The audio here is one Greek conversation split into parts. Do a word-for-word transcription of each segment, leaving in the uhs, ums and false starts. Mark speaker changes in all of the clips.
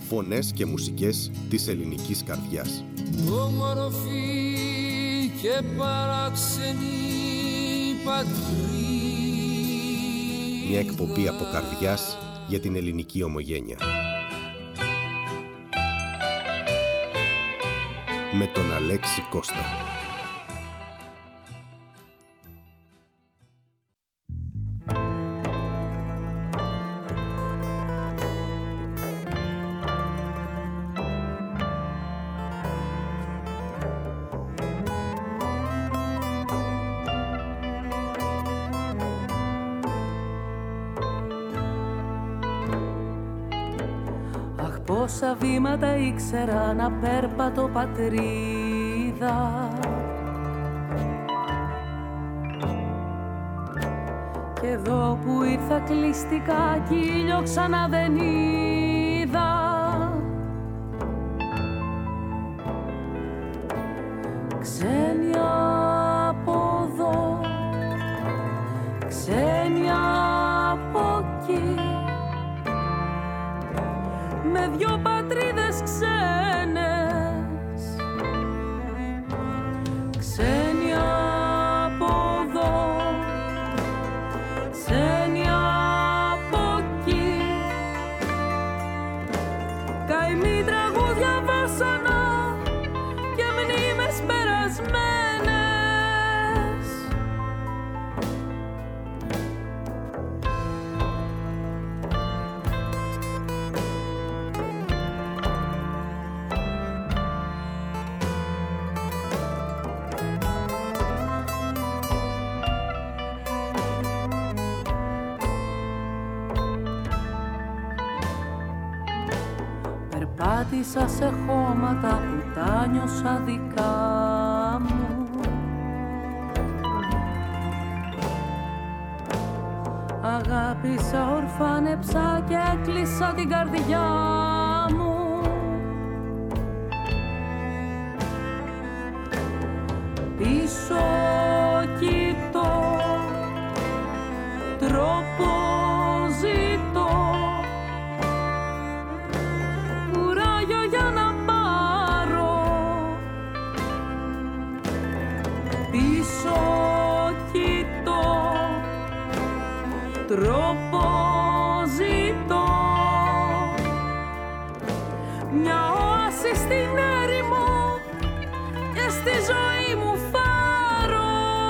Speaker 1: Φωνές και μουσικές της ελληνικής καρδιάς.
Speaker 2: Όμορφη και παράξενη πατρίδα.
Speaker 1: Μια εκπομπή από καρδιάς για την ελληνική ομογένεια. Με τον Αλέξη Κώστα.
Speaker 3: Πόσα βήματα ήξερα να πέρπατω πατρίδα, και εδώ που ήρθα κλειστικά κι ήλιο ξανά δεν είδα. Ξένοι από εδώ, ξένοι από εκεί, με δυο πατρίδες ξένες, ξένοι από εδώ, ξένοι από εκεί, καημοί τραγούδια βάσανα και μνήμες περασμένες. Πάτησα σε χώματα που τα νιώσα δικά μου, αγάπησα, ορφάνεψα και έκλεισα την καρδιά μου. Πίσω κοιτώ, τρόπο ζητώ, τρόπο ζητώ, μια όαση στην έρημο και στη ζωή μου φάρο.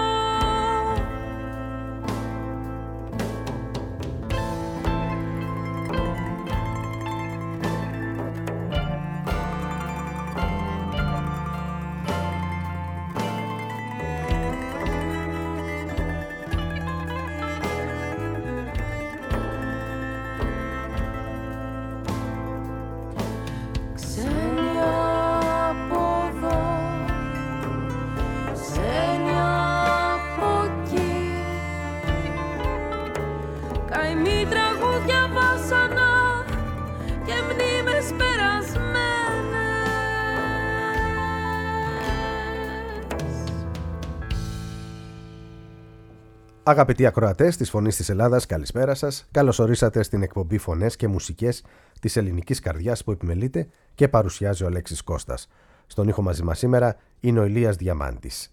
Speaker 1: Αγαπητοί ακροατές της Φωνής της Ελλάδας, καλησπέρα σας. Καλώς ορίσατε στην εκπομπή Φωνές και Μουσικές της ελληνικής καρδιάς που επιμελείται και παρουσιάζει ο Αλέξης Κώστας. Στον ήχο μαζί μας σήμερα είναι ο Ηλίας Διαμάντης.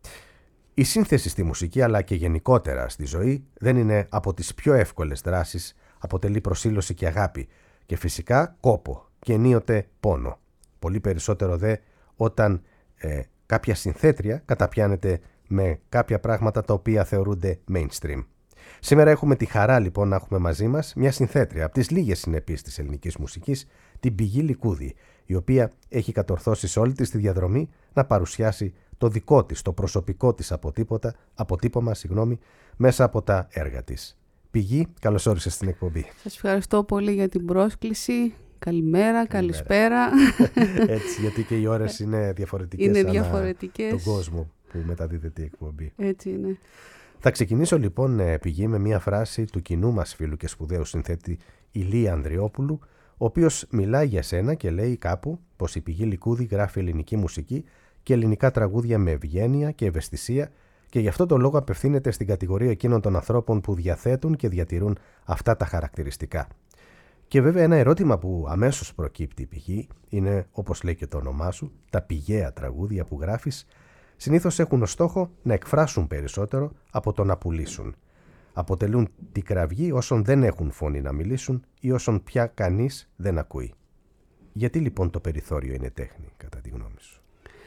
Speaker 1: Η σύνθεση στη μουσική αλλά και γενικότερα στη ζωή δεν είναι από τις πιο εύκολες δράσεις, αποτελεί προσήλωση και αγάπη και φυσικά κόπο και ενίοτε πόνο. Πολύ περισσότερο δε όταν ε, κάποια συνθέτρια καταπιάνεται με κάποια πράγματα τα οποία θεωρούνται mainstream. Σήμερα έχουμε τη χαρά λοιπόν να έχουμε μαζί μας μια συνθέτρια από τις λίγες συνεπείς της ελληνικής μουσικής, την Πηγή Λικούδη, η οποία έχει κατορθώσει σε όλη της τη διαδρομή να παρουσιάσει το δικό της, το προσωπικό της αποτύπωτα, αποτύπωμα συγγνώμη, μέσα από τα έργα της. Πηγή, καλώς όρισες στην εκπομπή.
Speaker 4: Σας ευχαριστώ πολύ για την πρόσκληση. Καλημέρα, καλησπέρα.
Speaker 1: Έτσι, γιατί και οι ώρες είναι διαφορετικές,
Speaker 4: είναι διαφορετικές.
Speaker 1: Τον κόσμο που μεταδίδεται η εκπομπή.
Speaker 4: Έτσι είναι.
Speaker 1: Θα ξεκινήσω λοιπόν, Πηγή, με μια φράση του κοινού μας φίλου και σπουδαίου συνθέτη Ηλία Ανδριόπουλου, ο οποίος μιλάει για σένα και λέει κάπου πως η Πηγή Λικούδη γράφει ελληνική μουσική και ελληνικά τραγούδια με ευγένεια και ευαισθησία και γι' αυτό το λόγο απευθύνεται στην κατηγορία εκείνων των ανθρώπων που διαθέτουν και διατηρούν αυτά τα χαρακτηριστικά. Και βέβαια ένα ερώτημα που αμέσως προκύπτει η πηγή είναι, όπως λέει και το όνομά σου, τα πηγαία τραγούδια που γράφεις συνήθως έχουν ως στόχο να εκφράσουν περισσότερο από το να πουλήσουν. Αποτελούν την κραυγή όσων δεν έχουν φωνή να μιλήσουν ή όσων πια κανείς δεν ακούει. Γιατί λοιπόν το περιθώριο είναι τέχνη, κατά τη γνώμη σου?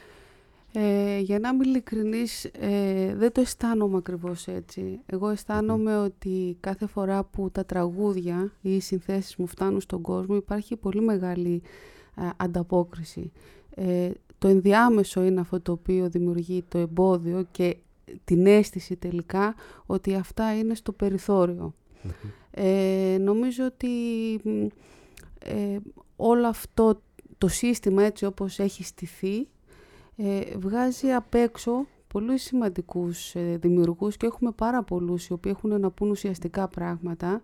Speaker 4: Ε, για να είμαι ειλικρινής, ε, δεν το αισθάνομαι ακριβώς έτσι. Εγώ αισθάνομαι mm-hmm. ότι κάθε φορά που τα τραγούδια ή οι συνθέσεις μου φτάνουν στον κόσμο υπάρχει πολύ μεγάλη ε, ανταπόκριση. Ε, το ενδιάμεσο είναι αυτό το οποίο δημιουργεί το εμπόδιο και την αίσθηση τελικά ότι αυτά είναι στο περιθώριο. Mm-hmm. Ε, νομίζω ότι ε, όλο αυτό το σύστημα έτσι όπως έχει στηθεί ε, βγάζει απ' έξω πολύ σημαντικούς ε, δημιουργούς και έχουμε πάρα πολλούς οι οποίοι έχουν να πούν ουσιαστικά πράγματα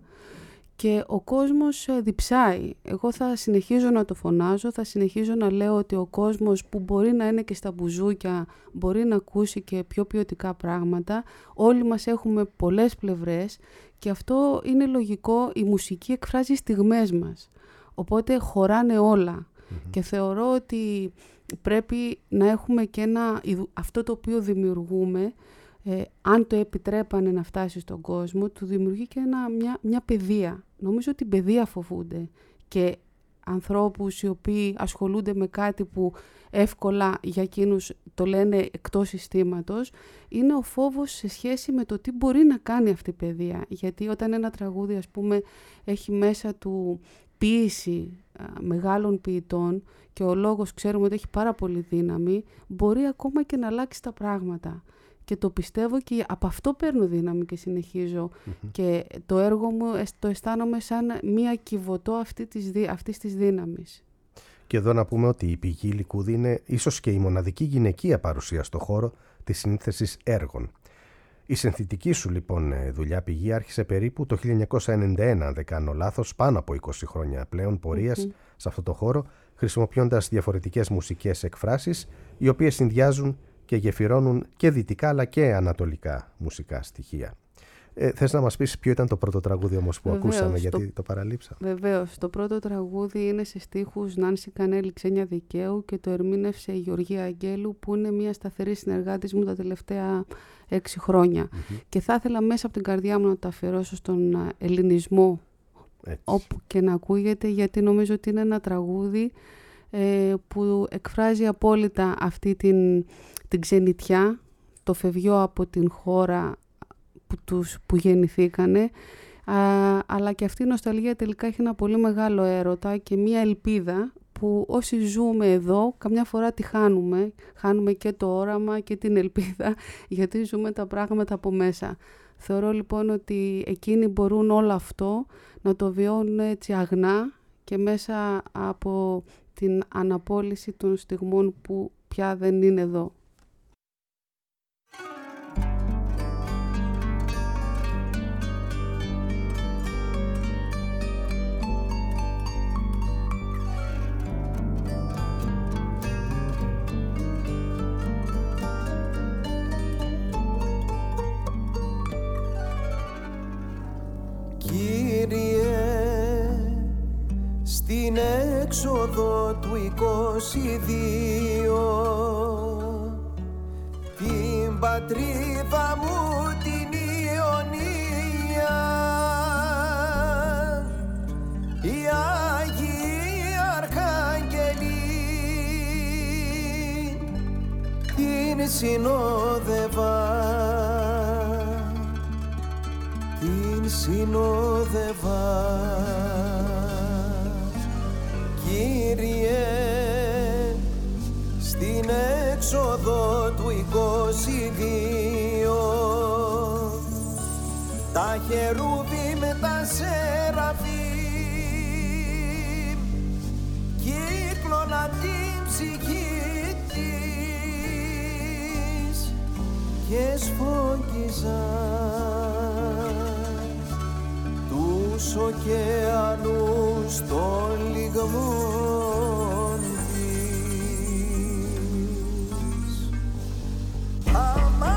Speaker 4: και ο κόσμος ε, διψάει. Εγώ θα συνεχίζω να το φωνάζω, θα συνεχίζω να λέω ότι ο κόσμος που μπορεί να είναι και στα μπουζούκια μπορεί να ακούσει και πιο ποιοτικά πράγματα. Όλοι μας έχουμε πολλές πλευρές και αυτό είναι λογικό, η μουσική εκφράζει στιγμές μας. Οπότε χωράνε όλα mm-hmm. και θεωρώ ότι πρέπει να έχουμε και ένα, αυτό το οποίο δημιουργούμε, ε, αν το επιτρέπανε να φτάσει στον κόσμο, του δημιουργεί και ένα, μια, μια παιδεία. Νομίζω ότι παιδεία φοβούνται και ανθρώπους οι οποίοι ασχολούνται με κάτι που εύκολα για εκείνους το λένε εκτός συστήματος, είναι ο φόβος σε σχέση με το τι μπορεί να κάνει αυτή η παιδεία. Γιατί όταν ένα τραγούδι, ας πούμε, έχει μέσα του ποίηση α, μεγάλων ποιητών και ο λόγος ξέρουμε ότι έχει πάρα πολύ δύναμη, μπορεί ακόμα και να αλλάξει τα πράγματα. Και το πιστεύω και από αυτό παίρνω δύναμη και συνεχίζω. Mm-hmm. Και το έργο μου το αισθάνομαι σαν μία κυβωτό αυτή της, αυτής της δύναμης.
Speaker 1: Και εδώ να πούμε ότι η πηγή Λικούδη είναι ίσως και η μοναδική γυναικεία παρουσία στο χώρο της συνήθεσης έργων. Η συνθετική σου λοιπόν δουλειά πηγή άρχισε περίπου το χίλια εννιακόσια ενενήντα ένα, αν δεν κάνω λάθος, πάνω από είκοσι χρόνια πλέον πορείας mm-hmm. σε αυτό το χώρο, χρησιμοποιώντας διαφορετικές μουσικές εκφράσεις, οι οποίες συνδυάζουν και γεφυρώνουν και δυτικά αλλά και ανατολικά μουσικά στοιχεία. Ε, θες να μας πεις ποιο ήταν το πρώτο τραγούδι όμως που Βεβαίως, ακούσαμε, γιατί το, το παραλείψαμε?
Speaker 4: Βεβαίως, το πρώτο τραγούδι είναι σε στίχους Νάνση Κανέλη, Ξένια Δικαίου και το ερμήνευσε η Γεωργία Αγγέλου, που είναι μια σταθερή συνεργάτης μου τα τελευταία έξι χρόνια. Mm-hmm. Και θα ήθελα μέσα από την καρδιά μου να το αφιερώσω στον ελληνισμό, έτσι, όπου και να ακούγεται, γιατί νομίζω ότι είναι ένα τραγούδι ε, που εκφράζει απόλυτα αυτή την, την ξενιτιά, το φευγιό από την χώρα που, τους, που γεννηθήκανε, α, αλλά και αυτή η νοσταλγία τελικά έχει ένα πολύ μεγάλο έρωτα και μία ελπίδα που όσοι ζούμε εδώ καμιά φορά τη χάνουμε. Χάνουμε και το όραμα και την ελπίδα, γιατί ζούμε τα πράγματα από μέσα. Θεωρώ λοιπόν ότι εκείνοι μπορούν όλο αυτό να το βιώνουν έτσι αγνά και μέσα από την αναπόλυση των στιγμών που πια δεν είναι εδώ.
Speaker 5: Στην έξοδο του είκοσι δύο την πατρίδα μου την Ιωνία, οι Άγιοι Αρχάγγελοι την συνόδευα, την συνόδευα. Κύριε, στην έξοδο του είκοσι δύο τα χερούβι με τα σεραφείμ κύκλωναν την ψυχή της και σφόγγιζαν τους ωκεανούς των λιγμών της. Αμά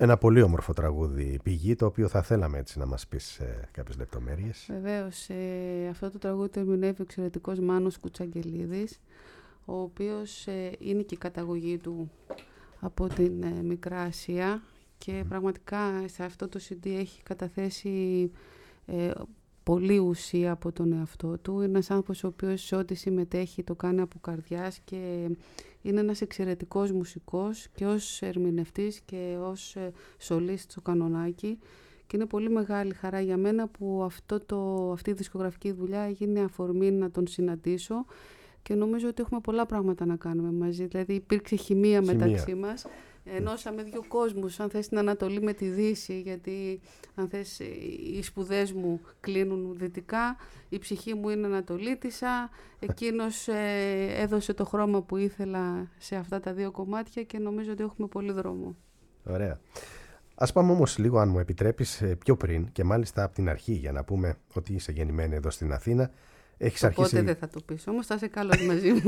Speaker 1: Ένα πολύ όμορφο τραγούδι, Πηγή, το οποίο θα θέλαμε έτσι να μας πεις ε, κάποιες λεπτομέρειες.
Speaker 4: Βεβαίως, ε, αυτό το τραγούδι το ερμηνεύει ο εξαιρετικός Μάνος Κουτσαγγελίδης, ο οποίος ε, είναι και η καταγωγή του από την ε, Μικρά Ασία και mm. πραγματικά σε αυτό το σι ντι έχει καταθέσει ε, πολλή ουσία από τον εαυτό του. Είναι ένας άνθρωπος ο οποίος σε ό,τι συμμετέχει το κάνει από καρδιάς και είναι ένας εξαιρετικός μουσικός και ως ερμηνευτής και ως ε, σολίστ στο κανονάκι. Και είναι πολύ μεγάλη χαρά για μένα που αυτό το, αυτή η δισκογραφική δουλειά έγινε αφορμή να τον συναντήσω και νομίζω ότι έχουμε πολλά πράγματα να κάνουμε μαζί. Δηλαδή υπήρξε χημεία, χημεία. μεταξύ μας. Ενώσαμε δύο κόσμους, αν θες την Ανατολή με τη Δύση, γιατί αν θες οι σπουδές μου κλείνουν δυτικά, η ψυχή μου είναι Ανατολίτισσα, εκείνος ε, έδωσε το χρώμα που ήθελα σε αυτά τα δύο κομμάτια και νομίζω ότι έχουμε πολύ δρόμο.
Speaker 1: Ωραία. Ας πάμε όμως λίγο, αν μου επιτρέπεις, πιο πριν και μάλιστα από την αρχή, για να πούμε ότι είσαι γεννημένη εδώ στην Αθήνα. Έχεις
Speaker 4: Οπότε
Speaker 1: αρχίσει...
Speaker 4: δεν θα το πεις, όμως θα είσαι καλός μαζί μου.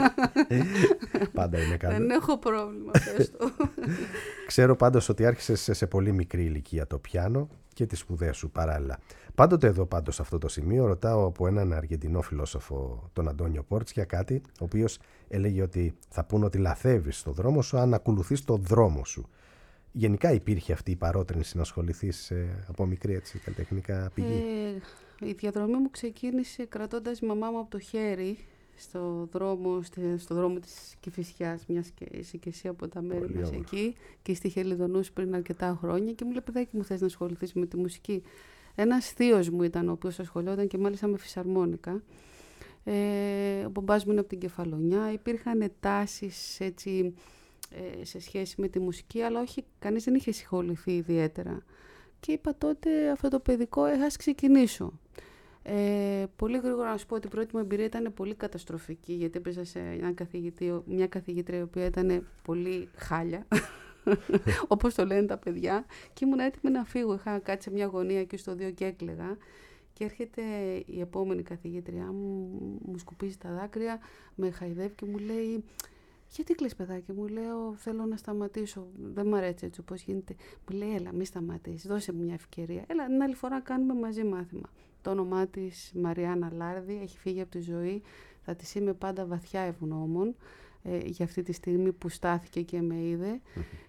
Speaker 1: Πάντα είναι καλό.
Speaker 4: Δεν έχω πρόβλημα, πες το.
Speaker 1: Ξέρω πάντως ότι άρχισες σε πολύ μικρή ηλικία το πιάνο και τις σπουδές σου παράλληλα. Πάντοτε εδώ πάντως σε αυτό το σημείο ρωτάω από έναν Αργεντινό φιλόσοφο, τον Αντώνιο Πόρτσια, κάτι, ο οποίος έλεγε ότι θα πούν ότι λαθεύεις στο δρόμο σου αν ακολουθείς το δρόμο σου. Γενικά υπήρχε αυτή η παρότρινση να ασχοληθείς ε, από μικρή έτσι, καλλιτεχνικά πηγή.
Speaker 4: Ε, η διαδρομή μου ξεκίνησε κρατώντας η μαμά μου από το χέρι στο δρόμο, στο δρόμο της Κηφισιάς, μιας και είσαι και εσύ από τα μέρη μας εκεί και στη Χελιδονούς πριν αρκετά χρόνια και μου λέει, παιδάκι μου, θες να ασχοληθείς με τη μουσική. Ένας θείος μου ήταν ο οποίος ασχολιόταν και μάλιστα με φυσαρμόνικα. Ε, ο μπαμπάς μου είναι από την Κεφαλονιά. Υπήρχαν τάσεις έτσι ε, σε σχέση με τη μουσική, αλλά όχι, κανείς δεν είχε ασχοληθεί ιδιαίτερα. Και είπα τότε αυτό το παιδικό, ε, ας ξεκινήσω. Ε, πολύ γρήγορα να σου πω ότι η πρώτη μου εμπειρία ήταν πολύ καταστροφική, γιατί έπαιζα σε ένα μια καθηγήτρια η οποία ήταν πολύ χάλια, όπως το λένε τα παιδιά, και ήμουν έτοιμη να φύγω. Είχα κάτσει σε μια γωνία εκεί στο δύο και έκλαιγα. Και έρχεται η επόμενη καθηγήτριά μου, μου σκουπίζει τα δάκρυα, με χαϊδεύει και μου λέει, γιατί κλαις παιδάκι, μου λέω, θέλω να σταματήσω, δεν μ' αρέσει έτσι όπως γίνεται. Μου λέει, έλα, μη σταματήσεις, δώσε μου μια ευκαιρία. Έλα, την άλλη φορά κάνουμε μαζί μάθημα. Το όνομά της Μαριάννα Λάρδη, έχει φύγει από τη ζωή, θα της είμαι πάντα βαθιά ευγνώμων ε, για αυτή τη στιγμή που στάθηκε και με είδε.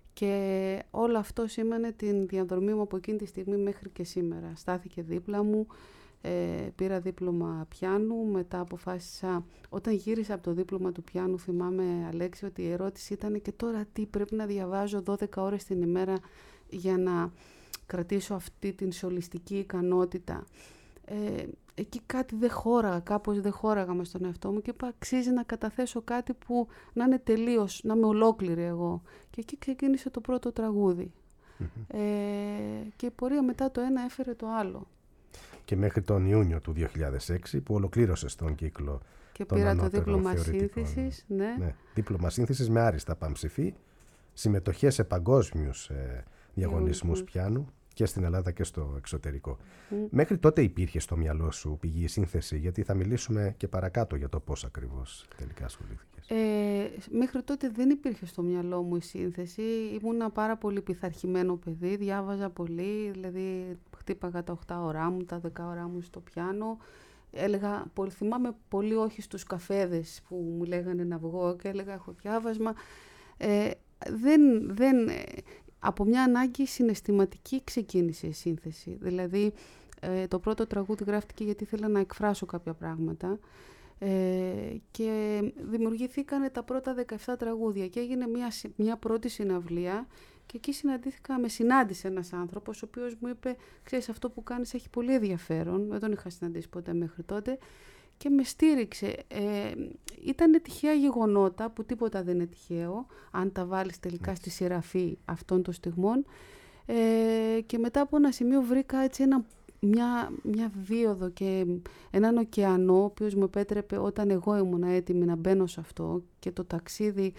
Speaker 4: Και όλο αυτό σήμανε την διαδρομή μου από εκείνη τη στιγμή μέχρι και σήμερα. Στάθηκε δίπλα μου, ε, πήρα δίπλωμα πιάνου, μετά αποφάσισα, όταν γύρισα από το δίπλωμα του πιάνου, θυμάμαι Αλέξη ότι η ερώτηση ήταν και τώρα τι, πρέπει να διαβάζω δώδεκα ώρες την ημέρα για να κρατήσω αυτή την σολιστική ικανότητα. Ε, εκεί κάτι δεν χώραγα, κάπως δεν χώραγα μες στον εαυτό μου και είπα αξίζει να καταθέσω κάτι που να είναι τελείως, να είμαι ολόκληρη εγώ. Και εκεί ξεκίνησε το πρώτο τραγούδι. Mm-hmm. Ε, και η πορεία μετά το ένα έφερε το άλλο. Και
Speaker 1: μέχρι τον Ιούνιο του δύο χιλιάδες έξι που ολοκλήρωσες τον κύκλο
Speaker 4: και
Speaker 1: των
Speaker 4: πήρα το δίπλωμα σύνθεσης. Ναι.
Speaker 1: Ναι, δίπλωμα σύνθεσης με άριστα παμψηφί, συμμετοχές σε παγκόσμιους ε, διαγωνισμούς πιάνου και στην Ελλάδα και στο εξωτερικό. Mm. Μέχρι τότε υπήρχε στο μυαλό σου πηγή σύνθεση, γιατί θα μιλήσουμε και παρακάτω για το πώς ακριβώς τελικά ασχολήθηκες.
Speaker 4: Ε, μέχρι τότε δεν υπήρχε στο μυαλό μου η σύνθεση. Ήμουν ένα πάρα πολύ πειθαρχημένο παιδί, διάβαζα πολύ, δηλαδή χτύπαγα τα οκτώ ώρά μου, τα δέκα ώρά μου στο πιάνο. Έλεγα, θυμάμαι πολύ όχι στους καφέδες που μου λέγανε να βγω και έλεγα έχω διάβασμα. Ε, δεν... δεν Από μια ανάγκη συναισθηματική ξεκίνησε η σύνθεση. Δηλαδή, ε, το πρώτο τραγούδι γράφτηκε γιατί ήθελα να εκφράσω κάποια πράγματα ε, και δημιουργηθήκανε τα πρώτα δεκαεπτά τραγούδια και έγινε μια, μια πρώτη συναυλία και εκεί συναντήθηκα, με συνάντησε ένας άνθρωπος ο οποίος μου είπε «Ξέρεις, αυτό που κάνεις έχει πολύ ενδιαφέρον». Δεν τον είχα συναντήσει ποτέ μέχρι τότε. Και με στήριξε. Ε, ήταν τυχαία γεγονότα που τίποτα δεν είναι τυχαίο, αν τα βάλεις τελικά στη σειραφή αυτών των στιγμών. Ε, και μετά από ένα σημείο βρήκα έτσι ένα, μια, μια δίωδο και έναν ωκεανό, ο οποίος μου επέτρεπε όταν εγώ ήμουν έτοιμη να μπαίνω σε αυτό και το ταξίδι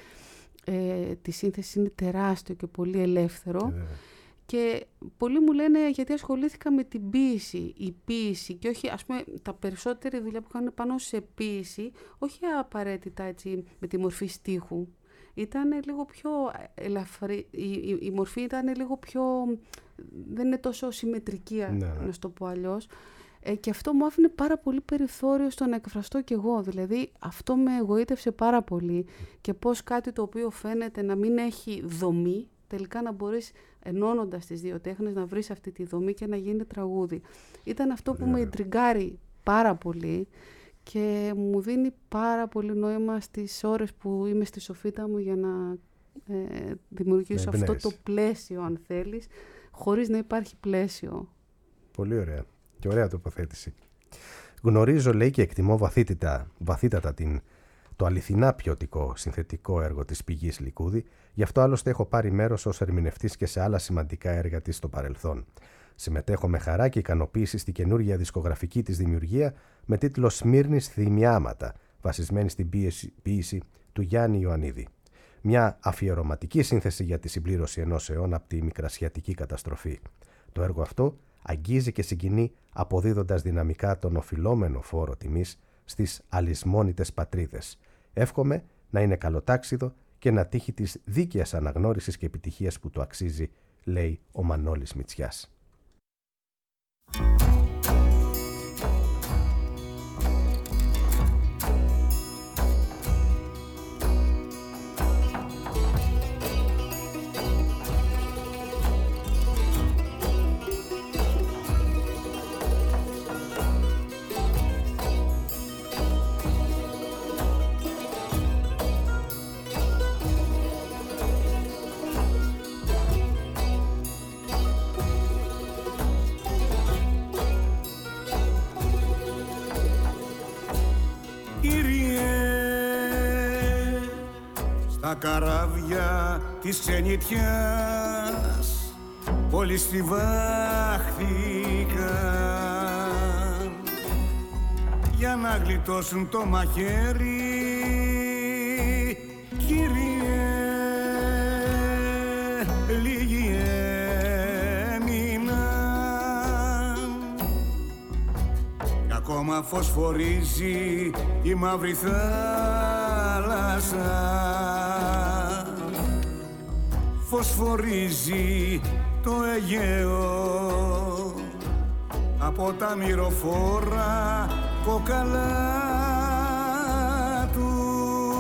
Speaker 4: ε, τη σύνθεση είναι τεράστιο και πολύ ελεύθερο. Yeah. Και πολλοί μου λένε γιατί ασχολήθηκα με την ποίηση, η ποίηση και όχι, ας πούμε, τα περισσότερη δουλειά που κάνουν πάνω σε ποίηση, όχι απαραίτητα έτσι με τη μορφή στίχου. ήταν λίγο πιο ελαφρύ, η, η, η μορφή ήταν λίγο πιο, δεν είναι τόσο συμμετρική, ναι, ναι. να το πω αλλιώς. Ε, και αυτό μου άφηνε πάρα πολύ περιθώριο στο να εκφραστώ κι εγώ. Δηλαδή αυτό με εγωίτευσε πάρα πολύ και πώς κάτι το οποίο φαίνεται να μην έχει δομή, τελικά να μπορείς ενώνοντας τις δύο τέχνες να βρεις αυτή τη δομή και να γίνει τραγούδι. Ήταν αυτό που yeah. με ιντριγκάρει πάρα πολύ και μου δίνει πάρα πολύ νόημα στις ώρες που είμαι στη σοφίτα μου για να ε, δημιουργήσω yeah, αυτό το πλαίσιο, αν θέλεις, χωρίς να υπάρχει πλαίσιο.
Speaker 1: Πολύ ωραία. Και ωραία τοποθέτηση. Γνωρίζω, λέει, και εκτιμώ βαθύτατα, βαθύτατα την, το αληθινά ποιοτικό συνθετικό έργο της Πηγής Λικούδη, γι' αυτό άλλωστε έχω πάρει μέρος ως ερμηνευτής και σε άλλα σημαντικά έργα της στο παρελθόν. Συμμετέχω με χαρά και ικανοποίηση στη καινούργια δισκογραφική της δημιουργία με τίτλο «Σμύρνης Θυμιάματα», βασισμένη στην ποίηση του Γιάννη Ιωαννίδη. Μια αφιερωματική σύνθεση για τη συμπλήρωση ενός αιώνα από τη μικρασιατική καταστροφή. Το έργο αυτό αγγίζει και συγκινεί αποδίδοντας δυναμικά τον οφειλόμενο φόρο τιμής στις αλυσμόνητες πατρίδες. Εύχομαι να είναι καλοτάξιδο και να τύχει της δίκαιας αναγνώρισης και επιτυχίας που του αξίζει, λέει ο Μανώλης Μητσιάς.
Speaker 5: Τα καράβια της ξενιτιάς όλοι στιβάχθηκαν για να γλιτώσουν το μαχαίρι, Κύριε, λίγοι έμειναν κι ακόμα φωσφορίζει η μαύρη θάλασσα. Φωσφορίζει το Αιγαίο από τα μυροφόρα κόκαλα τους.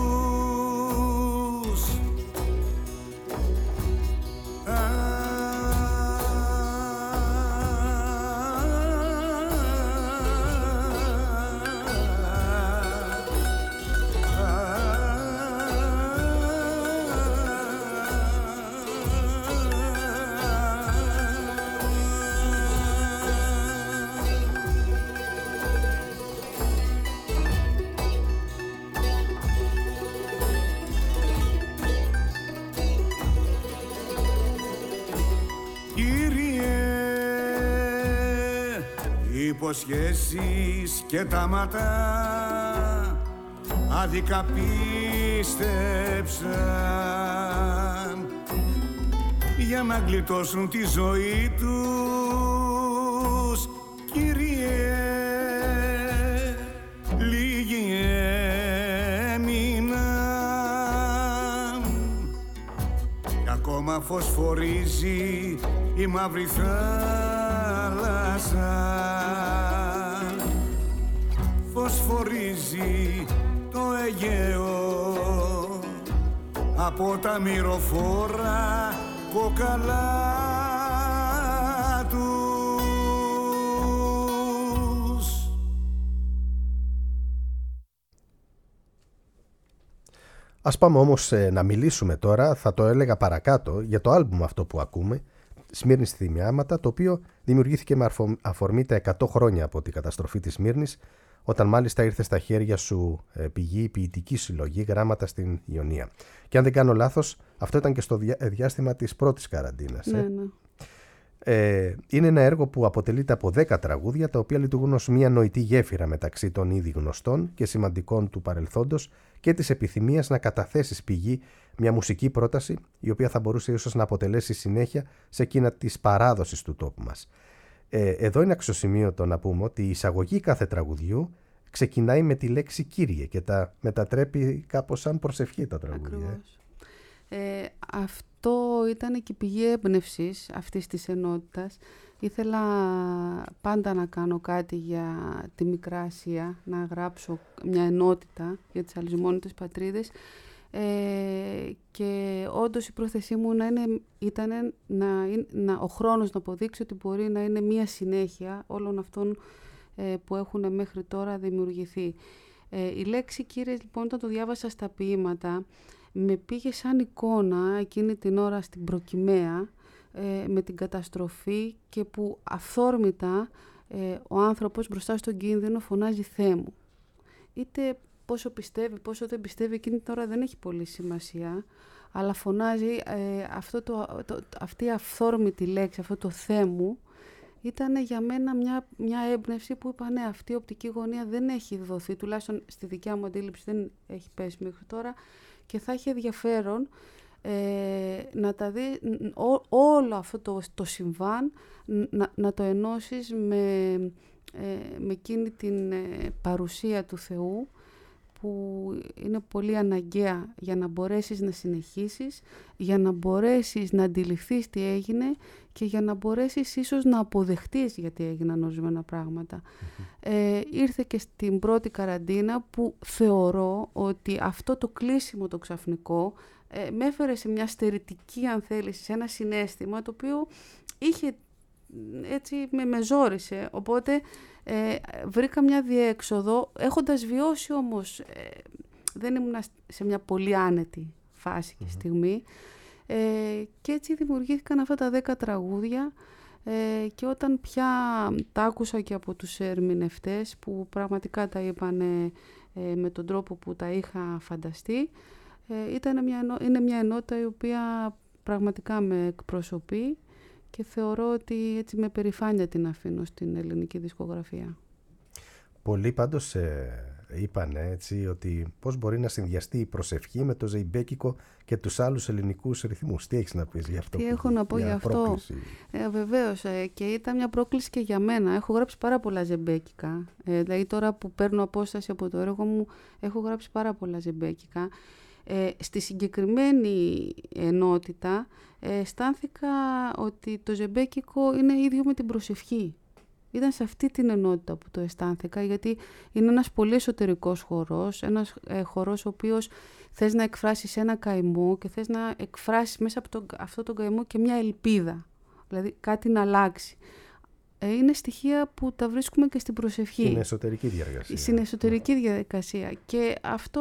Speaker 5: Υποσχέσεις και τα ματά άδικα πίστεψαν για να γλιτώσουν τη ζωή τους, Κύριε, λίγοι έμειναν κι ακόμα φωσφορίζει η μαύρη θάλασσα. Φωσφορίζει το Αιγαίο από τα μυροφόρα κόκαλα τους.
Speaker 1: Ας πάμε όμως ε, να μιλήσουμε τώρα, θα το έλεγα παρακάτω, για το άλμπουμ αυτό που ακούμε, Σμύρνης Θυμιάματα, το οποίο δημιουργήθηκε με αφορμή τα εκατό χρόνια από την καταστροφή της Σμύρνης, όταν μάλιστα ήρθε στα χέρια σου ε, πηγή ποιητική συλλογή Γράμματα στην Ιωνία. Και αν δεν κάνω λάθος, αυτό ήταν και στο διά, διάστημα της πρώτης καραντίνας.
Speaker 4: Ναι,
Speaker 1: ε.
Speaker 4: ναι.
Speaker 1: Ε, είναι ένα έργο που αποτελείται από δέκα τραγούδια, τα οποία λειτουργούν ως μια νοητή γέφυρα μεταξύ των ήδη γνωστών και σημαντικών του παρελθόντος και της επιθυμίας να καταθέσεις πηγή μια μουσική πρόταση, η οποία θα μπορούσε ίσως να αποτελέσει συνέχεια σε εκείνα της παράδοσης του τόπου μας. Ε, εδώ είναι αξιοσημείωτο να πούμε ότι η εισαγωγή κάθε τραγουδιού ξεκινάει με τη λέξη Κύριε και τα μετατρέπει κάπως σαν προσευχή τα τραγούδια.
Speaker 4: Ακριβώς. Ε, αυτό ήταν και η πηγή έμπνευσης αυτής της ενότητας. Ήθελα πάντα να κάνω κάτι για τη Μικρά Ασία, να γράψω μια ενότητα για τις αλυσμόνητες πατρίδες. Ε, και όντως η πρόθεσή μου να είναι, ήταν να, να, ο χρόνος να αποδείξει ότι μπορεί να είναι μία συνέχεια όλων αυτών ε, που έχουν μέχρι τώρα δημιουργηθεί. Ε, η λέξη κύριε, λοιπόν, όταν το διάβασα στα ποίηματα, με πήγε σαν εικόνα εκείνη την ώρα στην Προκυμαία, ε, με την καταστροφή, και που αυθόρμητα ε, ο άνθρωπος μπροστά στον κίνδυνο φωνάζει «Θεέ μου». Είτε πόσο πιστεύει, πόσο δεν πιστεύει, εκείνη τώρα δεν έχει πολύ σημασία, αλλά φωνάζει ε, αυτό το, το, αυτή η αυθόρμητη λέξη, αυτό το «Θεέ μου», ήταν για μένα μια, μια έμπνευση που είπα ναι, αυτή η οπτική γωνία δεν έχει δοθεί, τουλάχιστον στη δικιά μου αντίληψη δεν έχει πέσει μέχρι τώρα, και θα έχει ενδιαφέρον ε, να τα δει ό, όλο αυτό το, το συμβάν, να, να το ενώσεις με, ε, με εκείνη την ε, παρουσία του Θεού, που είναι πολύ αναγκαία για να μπορέσεις να συνεχίσεις, για να μπορέσεις να αντιληφθείς τι έγινε και για να μπορέσεις ίσως να αποδεχτείς γιατί έγιναν ορισμένα πράγματα. Mm-hmm. Ε, ήρθε και στην πρώτη καραντίνα που θεωρώ ότι αυτό το κλείσιμο το ξαφνικό ε, με έφερε σε μια στερητική, αν θέλεις, σε ένα συναίσθημα το οποίο είχε, έτσι με, με ζόρισε, οπότε ε, βρήκα μια διέξοδο, έχοντας βιώσει όμως, ε, δεν ήμουν σε μια πολύ άνετη φάση και στιγμή, ε, και έτσι δημιουργήθηκαν αυτά τα δέκα τραγούδια, ε, και όταν πια τα άκουσα και από τους ερμηνευτές που πραγματικά τα είπαν ε, με τον τρόπο που τα είχα φανταστεί, ε, ήταν μια, είναι μια ενότητα η οποία πραγματικά με εκπροσωπεί και θεωρώ ότι έτσι με περηφάνεια την αφήνω στην ελληνική δισκογραφία.
Speaker 1: Πολλοί πάντως ε, είπαν έτσι ότι πώς μπορεί να συνδυαστεί η προσευχή με το ζεϊμπέκικο και τους άλλους ελληνικούς ρυθμούς. Τι έχεις να πεις γι' αυτό?
Speaker 4: Τι έχω να πω γι' αυτό? Ε, βεβαίως, ε, και ήταν μια πρόκληση και για μένα. Έχω γράψει πάρα πολλά ζεμπέκικα. Ε, δηλαδή τώρα που παίρνω απόσταση από το έργο μου, έχω γράψει πάρα πολλά ζεμπέκικα. Ε, στη συγκεκριμένη ενότητα ε, αισθάνθηκα ότι το ζεμπέκικο είναι ίδιο με την προσευχή. Ήταν σε αυτή την ενότητα που το αισθάνθηκα, γιατί είναι ένας πολύ εσωτερικός χορός, ένας ε, χορός ο οποίος θες να εκφράσεις ένα καημό και θες να εκφράσεις μέσα από τον, αυτό τον καημό και μια ελπίδα, δηλαδή κάτι να αλλάξει. Είναι στοιχεία που τα βρίσκουμε και στην προσευχή.
Speaker 1: Στην εσωτερική διαδικασία.
Speaker 4: Στην εσωτερική διαδικασία. Και αυτό,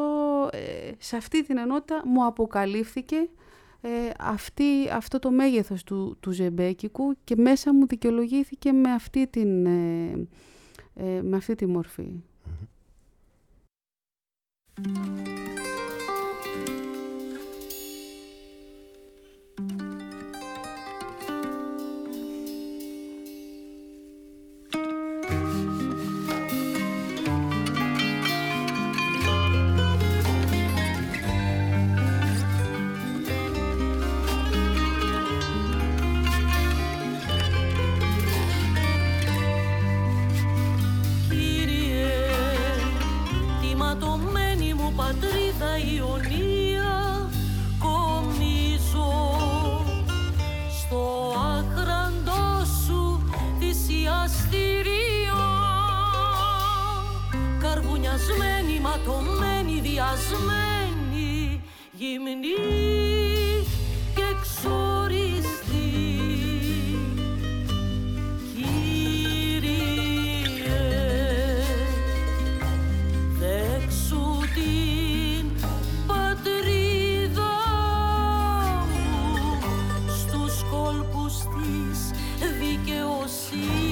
Speaker 4: σε αυτή την ενότητα μου αποκαλύφθηκε ε, αυτή, αυτό το μέγεθος του, του ζεμπέκικου και μέσα μου δικαιολογήθηκε με αυτή, την, ε, ε, με αυτή τη μορφή. Mm-hmm.
Speaker 6: Ματωμένη, διασμένη, γυμνή και ξοριστή. Κύριε, δέξου την πατρίδα μου στους κόλπους της δικαιοσύνης.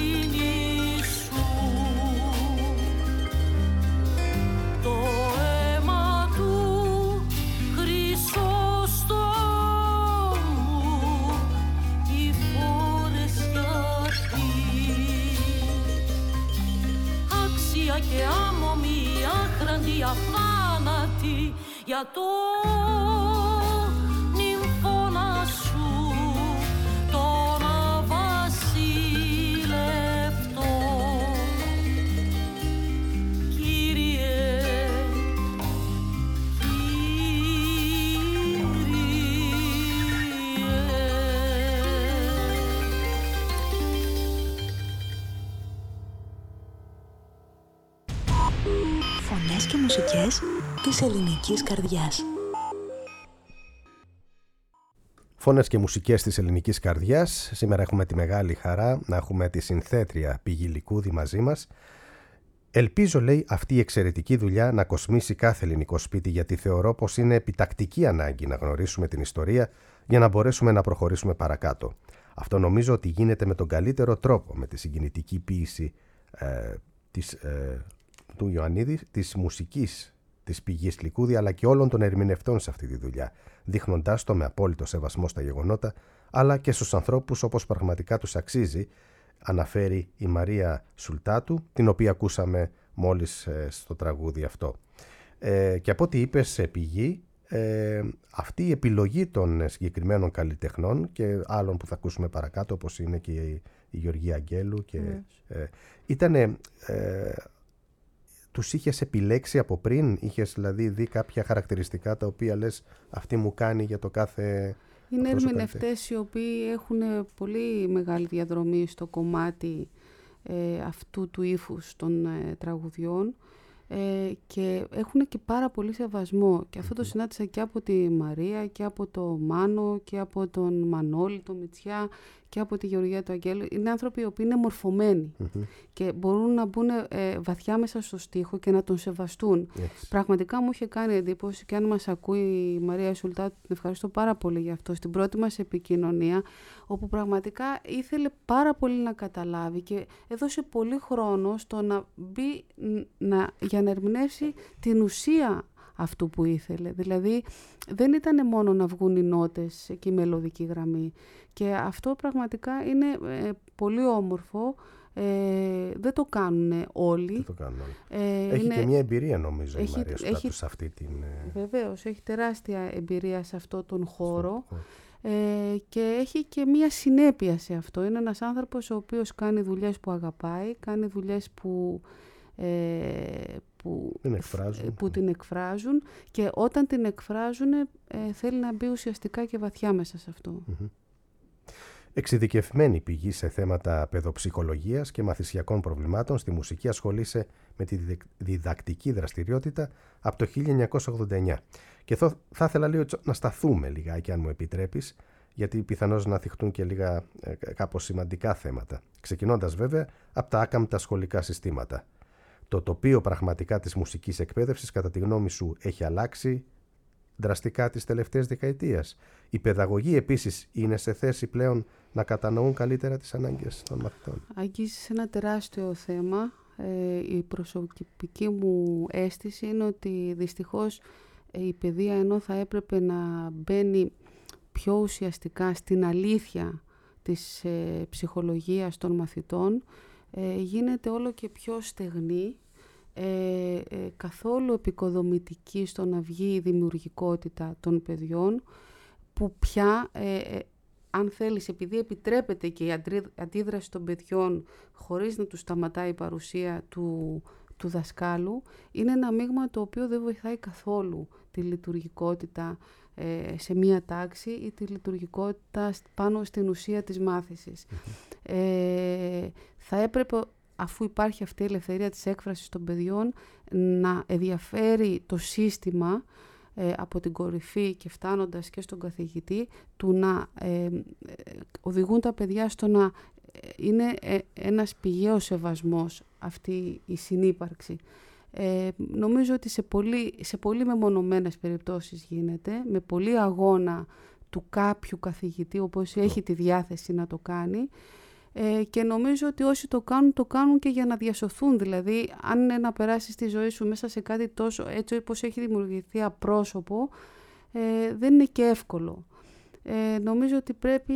Speaker 6: Και άμμομη, άχραντη, αφάνατη για το νυμφώνα σου, τον αβασιλευτό. Κύριε, Κύριε,
Speaker 7: μουσικές της ελληνικής καρδιάς.
Speaker 1: Φωνές και μουσικές της ελληνικής καρδιάς. Σήμερα έχουμε τη μεγάλη χαρά να έχουμε τη συνθέτρια Πηγή Λικούδη μαζί μας. Ελπίζω, λέει, αυτή η εξαιρετική δουλειά να κοσμήσει κάθε ελληνικό σπίτι, γιατί θεωρώ πως είναι επιτακτική ανάγκη να γνωρίσουμε την ιστορία για να μπορέσουμε να προχωρήσουμε παρακάτω. Αυτό νομίζω ότι γίνεται με τον καλύτερο τρόπο, με τη συγκινητική ποίηση ε, της, ε, του Ιωαννίδη, της μουσικής της Πηγής Λικούδη, αλλά και όλων των ερμηνευτών σε αυτή τη δουλειά, δείχνοντάς το με απόλυτο σεβασμό στα γεγονότα, αλλά και στους ανθρώπους όπως πραγματικά τους αξίζει, αναφέρει η Μαρία Σουλτάτου, την οποία ακούσαμε μόλις ε, στο τραγούδι αυτό. Ε, και από ό,τι είπες σε Πηγή, ε, αυτή η επιλογή των συγκεκριμένων καλλιτεχνών και άλλων που θα ακούσουμε παρακάτω, όπως είναι και η, η Γεωργία Αγγέλου, και, ε, ήτανε... Ε, τους είχες επιλέξει από πριν, είχες δηλαδή δει κάποια χαρακτηριστικά τα οποία λες αυτή μου κάνει για το κάθε...
Speaker 4: Είναι ερμηνευτές οι οποίοι έχουν πολύ μεγάλη διαδρομή στο κομμάτι ε, αυτού του ύφους των ε, τραγουδιών ε, και έχουν και πάρα πολύ σεβασμό. Και αυτό mm-hmm. το συνάντησα και από τη Μαρία και από το Μάνο και από τον Μανώλη, τον Μητσιά και από τη Γεωργία του Αγγέλου. Είναι άνθρωποι οι οποίοι είναι μορφωμένοι mm-hmm. και μπορούν να μπουν ε, βαθιά μέσα στο στίχο και να τον σεβαστούν. Yes. Πραγματικά μου είχε κάνει εντύπωση, και αν μας ακούει η Μαρία Σουλτάτου, την ευχαριστώ πάρα πολύ για αυτό, στην πρώτη μας επικοινωνία, όπου πραγματικά ήθελε πάρα πολύ να καταλάβει και έδωσε πολύ χρόνο στο να μπει να, για να ερμηνεύσει την ουσία αυτού που ήθελε. Δηλαδή δεν ήταν μόνο να βγουν οι νότες και η μελωδική γραμμή. Και αυτό πραγματικά είναι ε, πολύ όμορφο. Ε, δεν το κάνουν όλοι.
Speaker 1: Δεν το κάνουν όλοι. Ε, έχει είναι... και μια εμπειρία, νομίζω, έχει, η Μαρία Σουλτάτου σε αυτή την...
Speaker 4: Βεβαίως, έχει τεράστια εμπειρία σε αυτό τον χώρο. Ε, και έχει και μια συνέπεια σε αυτό. Είναι ένας άνθρωπος ο οποίος κάνει δουλειές που αγαπάει, κάνει δουλειές που... Ε, που,
Speaker 1: την εκφράζουν.
Speaker 4: που την εκφράζουν και όταν την εκφράζουν ε, θέλει να μπει ουσιαστικά και βαθιά μέσα σε αυτό.
Speaker 1: Mm-hmm. Εξειδικευμένη Πηγή σε θέματα παιδοψυχολογίας και μαθησιακών προβλημάτων, στη μουσική ασχολείσαι με τη διδακτική δραστηριότητα από το χίλια εννιακόσια ογδόντα εννιά. Και θα, θα ήθελα λίγο να σταθούμε λιγάκι, αν μου επιτρέπεις, γιατί πιθανώς να θυχτούν και λίγα ε, κάπως σημαντικά θέματα. Ξεκινώντας βέβαια από τα άκαμπτα σχολικά συστήματα. Το τοπίο πραγματικά της μουσικής εκπαίδευσης, κατά τη γνώμη σου, έχει αλλάξει δραστικά τις τελευταίες δεκαετίες. Οι παιδαγωγοί επίσης είναι σε θέση πλέον να κατανοούν καλύτερα τις ανάγκες των μαθητών.
Speaker 4: Αγγίζεις ένα τεράστιο θέμα. Ε, η προσωπική μου αίσθηση είναι ότι δυστυχώς ε, η παιδεία, ενώ θα έπρεπε να μπαίνει πιο ουσιαστικά στην αλήθεια της ε, ψυχολογίας των μαθητών, ε, γίνεται όλο και πιο στεγνή, ε, ε, καθόλου επικοδομητική στο να βγει η δημιουργικότητα των παιδιών, που πια, ε, ε, αν θέλεις, επειδή επιτρέπεται και η αντίδραση των παιδιών χωρίς να τους σταματάει η παρουσία του, του δασκάλου, είναι ένα μείγμα το οποίο δεν βοηθάει καθόλου τη λειτουργικότητα ε, σε μία τάξη ή τη λειτουργικότητα πάνω στην ουσία της μάθησης. Mm-hmm. Ε, θα έπρεπε, αφού υπάρχει αυτή η ελευθερία της έκφρασης των παιδιών, να ενδιαφέρει το σύστημα ε, από την κορυφή και φτάνοντας και στον καθηγητή, του να ε, οδηγούν τα παιδιά στο να είναι ε, ένας πηγαίος σεβασμός αυτή η συνύπαρξη. Ε, νομίζω ότι σε πολύ, σε πολύ μεμονωμένες περιπτώσεις γίνεται, με πολύ αγώνα του κάποιου καθηγητή, όπως έχει τη διάθεση να το κάνει, ε, και νομίζω ότι όσοι το κάνουν, το κάνουν και για να διασωθούν. Δηλαδή, αν είναι να περάσεις τη ζωή σου μέσα σε κάτι τόσο έτσι όπως έχει δημιουργηθεί απρόσωπο, ε, δεν είναι και εύκολο. Ε, νομίζω ότι πρέπει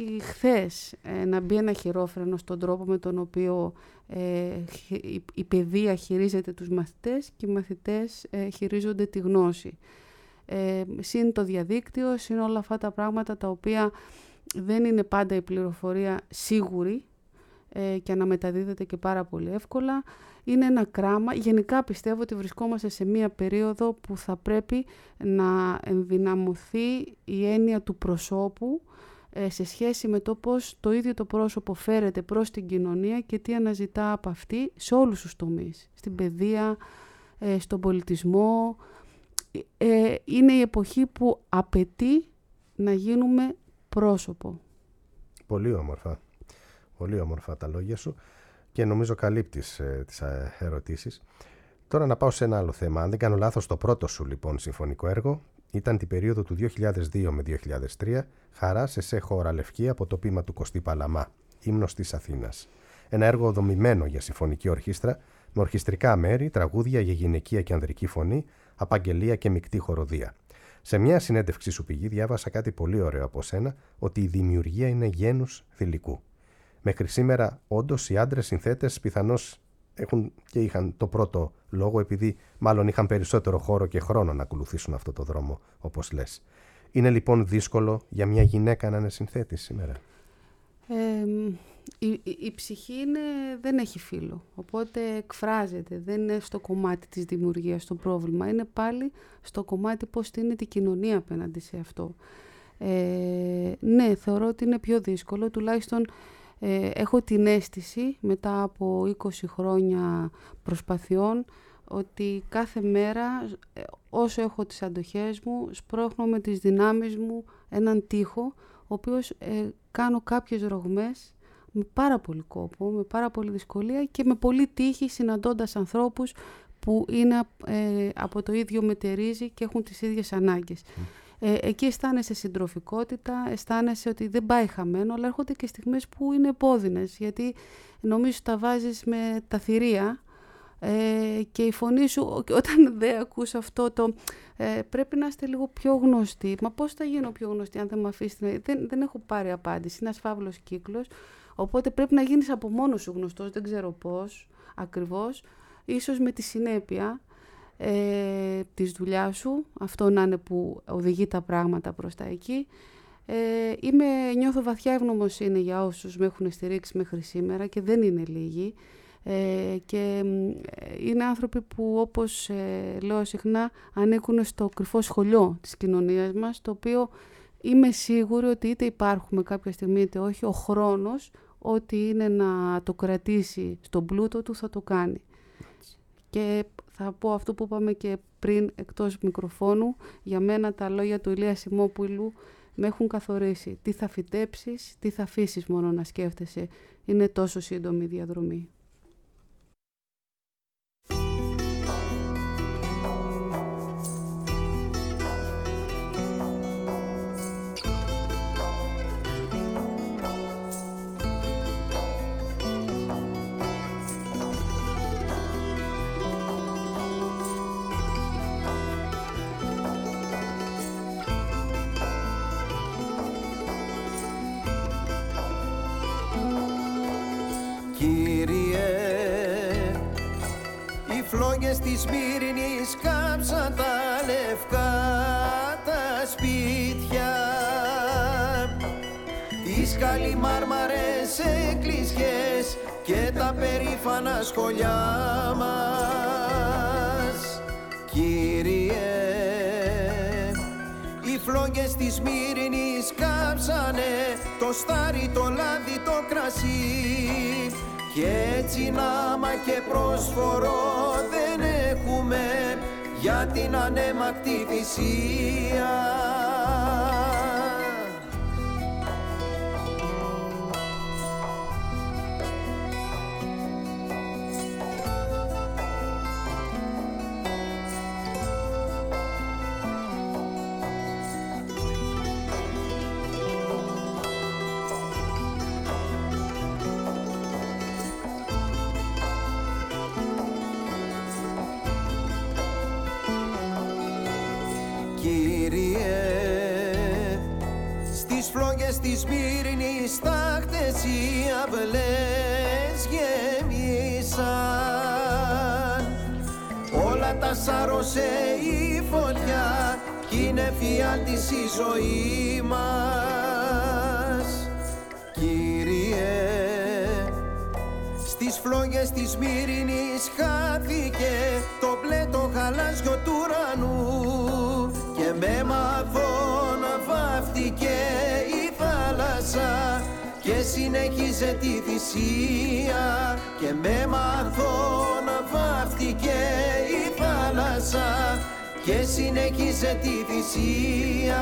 Speaker 4: χθες ε, να μπει ένα χειρόφρενο στον τρόπο με τον οποίο ε, η, η παιδεία χειρίζεται τους μαθητές και οι μαθητές ε, χειρίζονται τη γνώση. Ε, συν το διαδίκτυο, συν όλα αυτά τα πράγματα τα οποία δεν είναι πάντα η πληροφορία σίγουρη ε, και αναμεταδίδεται και πάρα πολύ εύκολα. Είναι ένα κράμα. Γενικά πιστεύω ότι βρισκόμαστε σε μία περίοδο που θα πρέπει να ενδυναμωθεί η έννοια του προσώπου ε, σε σχέση με το πώς το ίδιο το πρόσωπο φέρεται προς την κοινωνία και τι αναζητά από αυτή σε όλους τους τομείς. Στην παιδεία, ε, στον πολιτισμό. Ε, είναι η εποχή που απαιτεί να γίνουμε πρόσωπο.
Speaker 1: Πολύ όμορφα. Πολύ όμορφα τα λόγια σου και νομίζω καλύπτεις ε, τις ερωτήσεις. Τώρα να πάω σε ένα άλλο θέμα. Αν δεν κάνω λάθος, το πρώτο σου λοιπόν συμφωνικό έργο ήταν την περίοδο του δύο χιλιάδες δύο με δύο χιλιάδες τρία, Χαρά σε σε χώρα Λευκή, από το ποίημα του Κωστή Παλαμά, Ύμνος της Αθήνας. Ένα έργο δομημένο για συμφωνική ορχήστρα, με ορχιστρικά μέρη, τραγούδια για γυναικεία και ανδρική φωνή, απαγγελία και μεικτή χοροδία. Σε μια συνέντευξή σου πηγή διάβασα κάτι πολύ ωραίο από σένα, ότι η δημιουργία είναι γένους θηλυκού. Μέχρι σήμερα, όντως, οι άντρες συνθέτες πιθανώς έχουν και είχαν το πρώτο λόγο, επειδή μάλλον είχαν περισσότερο χώρο και χρόνο να ακολουθήσουν αυτό το δρόμο, όπως λες. Είναι λοιπόν δύσκολο για μια γυναίκα να είναι συνθέτης σήμερα?
Speaker 4: Ε, η, η, η ψυχή είναι, δεν έχει φύλο, οπότε εκφράζεται, δεν είναι στο κομμάτι της δημιουργίας το πρόβλημα, είναι πάλι στο κομμάτι πώς είναι η κοινωνία απέναντι σε αυτό. Ε, ναι, θεωρώ ότι είναι πιο δύσκολο, τουλάχιστον ε, έχω την αίσθηση μετά από είκοσι χρόνια προσπαθειών ότι κάθε μέρα όσο έχω τις αντοχές μου σπρώχνω με τις δυνάμεις μου έναν τοίχο, ο οποίος ε, κάνω κάποιες ρογμές με πάρα πολύ κόπο, με πάρα πολύ δυσκολία και με πολύ τύχη, συναντώντας ανθρώπους που είναι ε, από το ίδιο μετερίζει και έχουν τις ίδιες ανάγκες. Mm. Ε, εκεί αισθάνεσαι συντροφικότητα, αισθάνεσαι ότι δεν πάει χαμένο, αλλά έρχονται και στιγμές που είναι επώδυνες, γιατί νομίζω τα βάζεις με τα θηρία ε, και η φωνή σου, όταν δεν ακούς αυτό το ε, πρέπει να είστε λίγο πιο γνωστοί. Μα πώς θα γίνω πιο γνωστή αν δεν με αφήσει? Δεν, δεν έχω πάρει απάντηση, είναι ένας φαύλος κύκλος, οπότε πρέπει να γίνεις από μόνος σου γνωστός, δεν ξέρω πώς ακριβώς, ίσως με τη συνέπεια ε, της δουλειάς σου, αυτό να είναι που οδηγεί τα πράγματα προς τα εκεί. Ε, είμαι, νιώθω βαθιά ευγνωμοσύνη για όσους με έχουν στηρίξει μέχρι σήμερα και δεν είναι λίγοι. Ε, και ε, είναι άνθρωποι που, όπως ε, λέω συχνά, ανήκουν στο κρυφό σχολείο της κοινωνίας μας, το οποίο είμαι σίγουρη ότι είτε υπάρχουμε κάποια στιγμή είτε όχι, ο χρόνος ό,τι είναι να το κρατήσει στον πλούτο του θα το κάνει. Και θα πω αυτό που είπαμε και πριν εκτός μικροφώνου, για μένα τα λόγια του Ηλία Σιμόπουλου με έχουν καθορίσει. Τι θα φυτέψεις, τι θα αφήσεις μόνο να σκέφτεσαι. Είναι τόσο σύντομη η διαδρομή.
Speaker 5: Στη Σμύρινης κάψαν τα λευκά τα σπίτια, τις καλυμάρμαρες εκκλησιές και τα περήφανα σχολιά μας. Κύριε, οι φλόγες της Σμύρινης κάψανε το στάρι, το λάδι, το κρασί, και έτσι νάμα και πρόσφορο δεν έχουμε για την ανέμακτη θυσία. Στη Σμύρινη στάχτες οι αυλές γέμισαν, όλα τα σάρωσε η φωτιά κι είναι φιάλτης η ζωή μας. Κύριε, στις φλόγες της Σμύρινης χάθηκε το μπλε το γαλάζιο του ουρανού και με μαθόν βάφτηκε και συνέχιζε τη θυσία και με μαθόν βάφτηκε η θάλασσα και συνέχισε τη θυσία.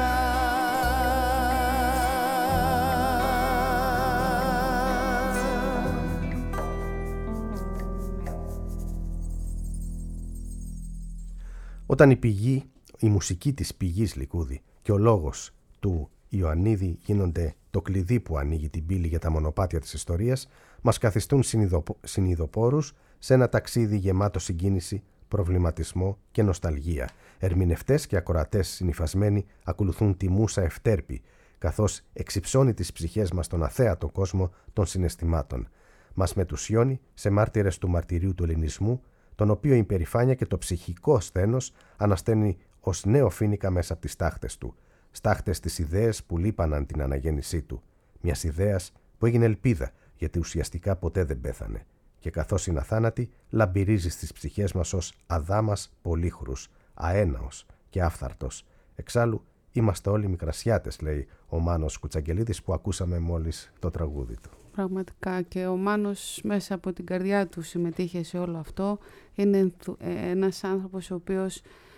Speaker 1: Όταν η πηγή, η μουσική της πηγής Λυκούδη και ο λόγος του Ιωαννίδη γίνονται το κλειδί που ανοίγει την πύλη για τα μονοπάτια της ιστορίας, μας καθιστούν συνειδοπόρους σε ένα ταξίδι γεμάτο συγκίνηση, προβληματισμό και νοσταλγία. Ερμηνευτές και ακροατές συνυφασμένοι ακολουθούν τη μούσα ευτέρπη, καθώς εξυψώνει τις ψυχές μας στον αθέατο κόσμο των συναισθημάτων. Μας μετουσιώνει σε μάρτυρες του μαρτυρίου του ελληνισμού, τον οποίο η υπερηφάνεια και το ψυχικό σθένος ανασταίνει ως νέο φοίνικα μέσα από τις τάχτες του. Στάχτες της ιδέες που λείπαναν την αναγέννησή του. Μιας ιδέας που έγινε ελπίδα, γιατί ουσιαστικά ποτέ δεν πέθανε. Και καθώς είναι αθάνατη, λαμπυρίζει στις ψυχές μας ως αδάμας πολύχρους, αέναος και άφθαρτος. Εξάλλου, είμαστε όλοι μικρασιάτες, λέει ο Μάνος Κουτσαγγελίδης, που ακούσαμε μόλις το τραγούδι του.
Speaker 4: Πραγματικά, και ο Μάνος μέσα από την καρδιά του συμμετείχε σε όλο αυτό. Είναι ένας άνθρωπος ο οποίος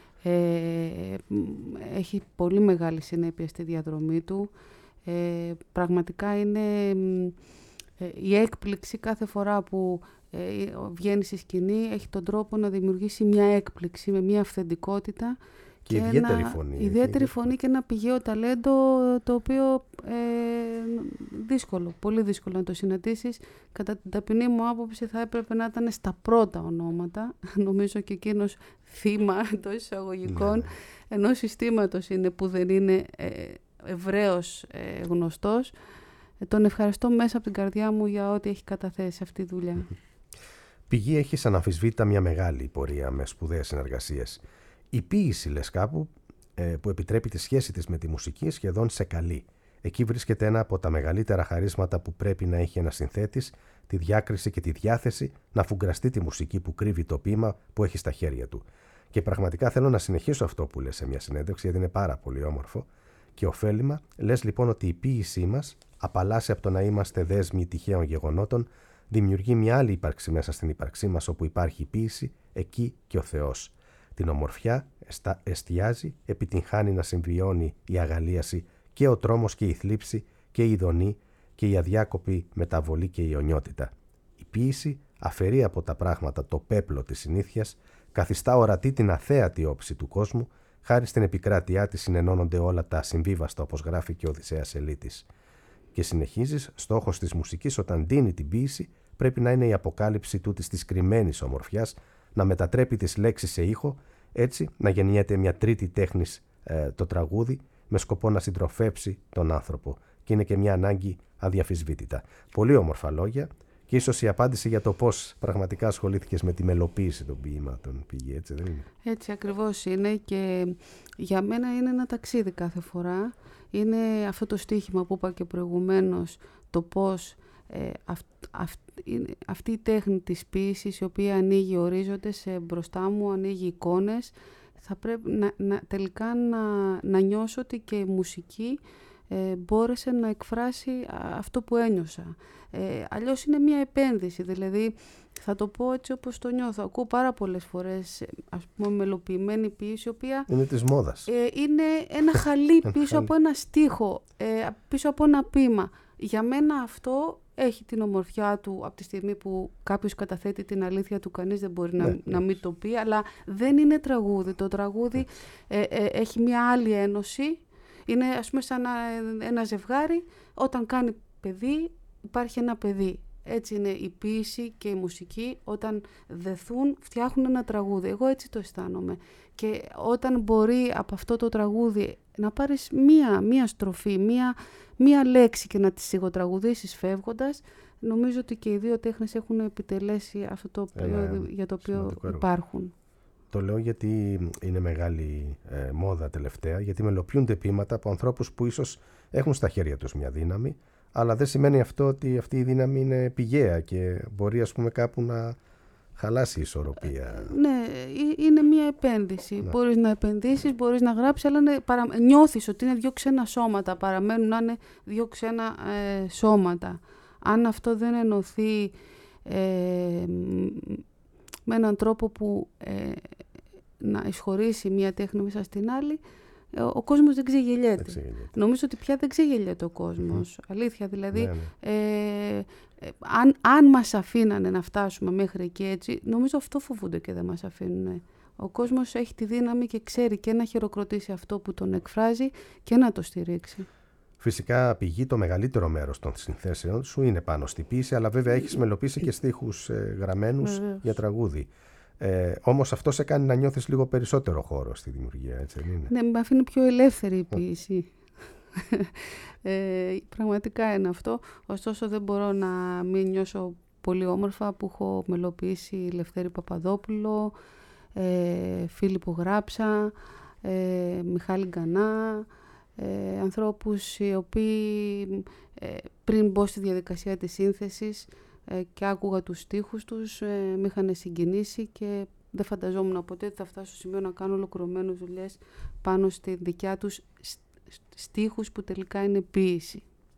Speaker 4: ε, έχει πολύ μεγάλη συνέπεια στη διαδρομή του. Ε, πραγματικά είναι ε, η έκπληξη κάθε φορά που ε, βγαίνει στη σκηνή, έχει τον τρόπο να δημιουργήσει μια έκπληξη με μια αυθεντικότητα.
Speaker 1: Και, και ιδιαίτερη ένα, φωνή.
Speaker 4: Ιδιαίτερη φωνή και ένα πηγαίο ταλέντο, το οποίο ε, δύσκολο, πολύ δύσκολο να το συναντήσεις. Κατά την ταπεινή μου άποψη θα έπρεπε να ήταν στα πρώτα ονόματα. Νομίζω και εκείνος θύμα εντός εισαγωγικών, ναι, ενός συστήματος είναι που δεν είναι ε, ευρέως ε, γνωστός. Ε, τον ευχαριστώ μέσα από την καρδιά μου για ό,τι έχει καταθέσει αυτή τη δουλειά.
Speaker 1: Πηγή έχει σαν αμφισβήτητα μια μεγάλη πορεία με σπουδαίες συνεργασίες. Η ποίηση, λες κάπου, που επιτρέπει τη σχέση της με τη μουσική σχεδόν σε καλή. Εκεί βρίσκεται ένα από τα μεγαλύτερα χαρίσματα που πρέπει να έχει ένας συνθέτης, τη διάκριση και τη διάθεση να φουγκραστεί τη μουσική που κρύβει το ποίημα που έχει στα χέρια του. Και πραγματικά θέλω να συνεχίσω αυτό που λες σε μια συνέντευξη, γιατί είναι πάρα πολύ όμορφο και ωφέλιμα. Λες λοιπόν ότι η ποίησή μας απαλλάσσει από το να είμαστε δέσμοι τυχαίων γεγονότων, δημιουργεί μια άλλη ύπαρξη μέσα στην ύπαρξή μας, όπου υπάρχει η ποίηση, εκεί και ο Θεός. Την ομορφιά εστιάζει, επιτυγχάνει να συμβιώνει η αγαλίαση και ο τρόμος και η θλίψη και η ειδονή και η αδιάκοπη μεταβολή και η αιωνιότητα. Η ποίηση αφαιρεί από τα πράγματα το πέπλο της συνήθειας, καθιστά ορατή την αθέατη όψη του κόσμου, χάρη στην επικράτειά της συνενώνονται όλα τα συμβίβαστα, όπως γράφει και ο Οδυσσέας Ελίτης. Και συνεχίζεις, στόχος της μουσικής όταν δίνει την ποίηση πρέπει να είναι η αποκάλυψη τούτης της κρυμμένης ομορφιάς, να μετατρέπει τις λέξεις σε ήχο, έτσι να γεννιέται μια τρίτη τέχνης ε, το τραγούδι, με σκοπό να συντροφέψει τον άνθρωπο. Και είναι και μια ανάγκη αδιαφυσβήτητα. Πολύ όμορφα λόγια και ίσως η απάντηση για το πώς πραγματικά ασχολήθηκες με τη μελοποίηση των ποιημάτων, Πηγή, έτσι δεν είναι?
Speaker 4: Έτσι ακριβώς είναι, και για μένα είναι ένα ταξίδι κάθε φορά. Είναι αυτό το στίχημα που είπα και προηγουμένως, το πώς ε, αυ, αυ, αυτή η τέχνη της ποίησης, η οποία ανοίγει ορίζοντες μπροστά μου, ανοίγει εικόνες, θα πρέπει να, να, τελικά να, να νιώσω ότι και η μουσική ε, μπόρεσε να εκφράσει αυτό που ένιωσα. Ε, αλλιώς είναι μια επένδυση, δηλαδή θα το πω έτσι όπως το νιώθω. Ακούω πάρα πολλές φορές, ας πούμε, μελοποιημένη ποίηση, η οποία
Speaker 1: είναι της μόδας.
Speaker 4: Ε, είναι ένα χαλί πίσω από ένα στίχο, ε, πίσω από ένα ποίημα. Για μένα αυτό έχει την ομορφιά του από τη στιγμή που κάποιος καταθέτει την αλήθεια του, κανείς δεν μπορεί να, ναι, να μην το πει, αλλά δεν είναι τραγούδι. Το τραγούδι ε, ε, έχει μια άλλη ένωση. Είναι, ας πούμε, σαν ένα, ένα ζευγάρι, όταν κάνει παιδί υπάρχει ένα παιδί. Έτσι είναι η ποίηση και η μουσική, όταν δεθούν φτιάχνουν ένα τραγούδι. Εγώ έτσι το αισθάνομαι. Και όταν μπορεί από αυτό το τραγούδι να πάρεις μία, μία στροφή, μία, μία λέξη και να τη σιγοτραγουδήσεις φεύγοντας, νομίζω ότι και οι δύο τέχνες έχουν επιτελέσει αυτό το οποίο, για το οποίο υπάρχουν.
Speaker 1: Το λέω γιατί είναι μεγάλη ε, μόδα τελευταία, γιατί μελοποιούνται ποίηματα από ανθρώπους που ίσως έχουν στα χέρια τους μια δύναμη, αλλά δεν σημαίνει αυτό ότι αυτή η δύναμη είναι πηγαία και μπορεί, ας πούμε, κάπου να χαλάσει η ισορροπία.
Speaker 4: Ναι, είναι μια επένδυση. Ναι. Μπορείς να επενδύσεις, μπορείς να γράψεις, αλλά ναι, παρα... νιώθεις ότι είναι δύο ξένα σώματα, παραμένουν να είναι δύο ξένα ε, σώματα. Αν αυτό δεν ενωθεί ε, με έναν τρόπο που ε, να εισχωρήσει μία τέχνη μέσα στην άλλη, ε, ο κόσμος δεν ξεγελιέται. Δεν ξεγελιέται. Νομίζω ότι πια δεν ξεγελιέται ο κόσμος. Mm-hmm. Αλήθεια, δηλαδή, ναι, ναι. Ε, ε, αν, αν μας αφήνανε να φτάσουμε μέχρι εκεί έτσι, νομίζω αυτό φοβούνται και δεν μας αφήνουν. Ο κόσμος έχει τη δύναμη και ξέρει και να χειροκροτήσει αυτό που τον εκφράζει και να το στηρίξει.
Speaker 1: Φυσικά, Πηγή, το μεγαλύτερο μέρος των συνθέσεων σου είναι πάνω στη ποίηση, αλλά βέβαια έχεις μελοποιήσει και στίχους ε, γραμμένους Βεβαίως. για τραγούδι. Ε, όμως αυτό σε κάνει να νιώθεις λίγο περισσότερο χώρο στη δημιουργία, έτσι δεν είναι?
Speaker 4: Ναι, με αφήνει πιο ελεύθερη η ποίηση. ε, πραγματικά είναι αυτό. Ωστόσο δεν μπορώ να μην νιώσω πολύ όμορφα που έχω μελοποιήσει Λευτέρη Παπαδόπουλο, ε, Φίλιππο Γράψα, ε, Μιχάλη Γκανά, ε, ανθρώπους οι οποίοι ε, πριν μπω στη διαδικασία της σύνθεσης ε, και άκουγα τους στίχους τους, ε, με είχαν συγκινήσει και δεν φανταζόμουν ποτέ ότι θα φτάσω στο σημείο να κάνω ολοκληρωμένες δουλειές πάνω στη δικιά τους στίχους που τελικά είναι ποίηση.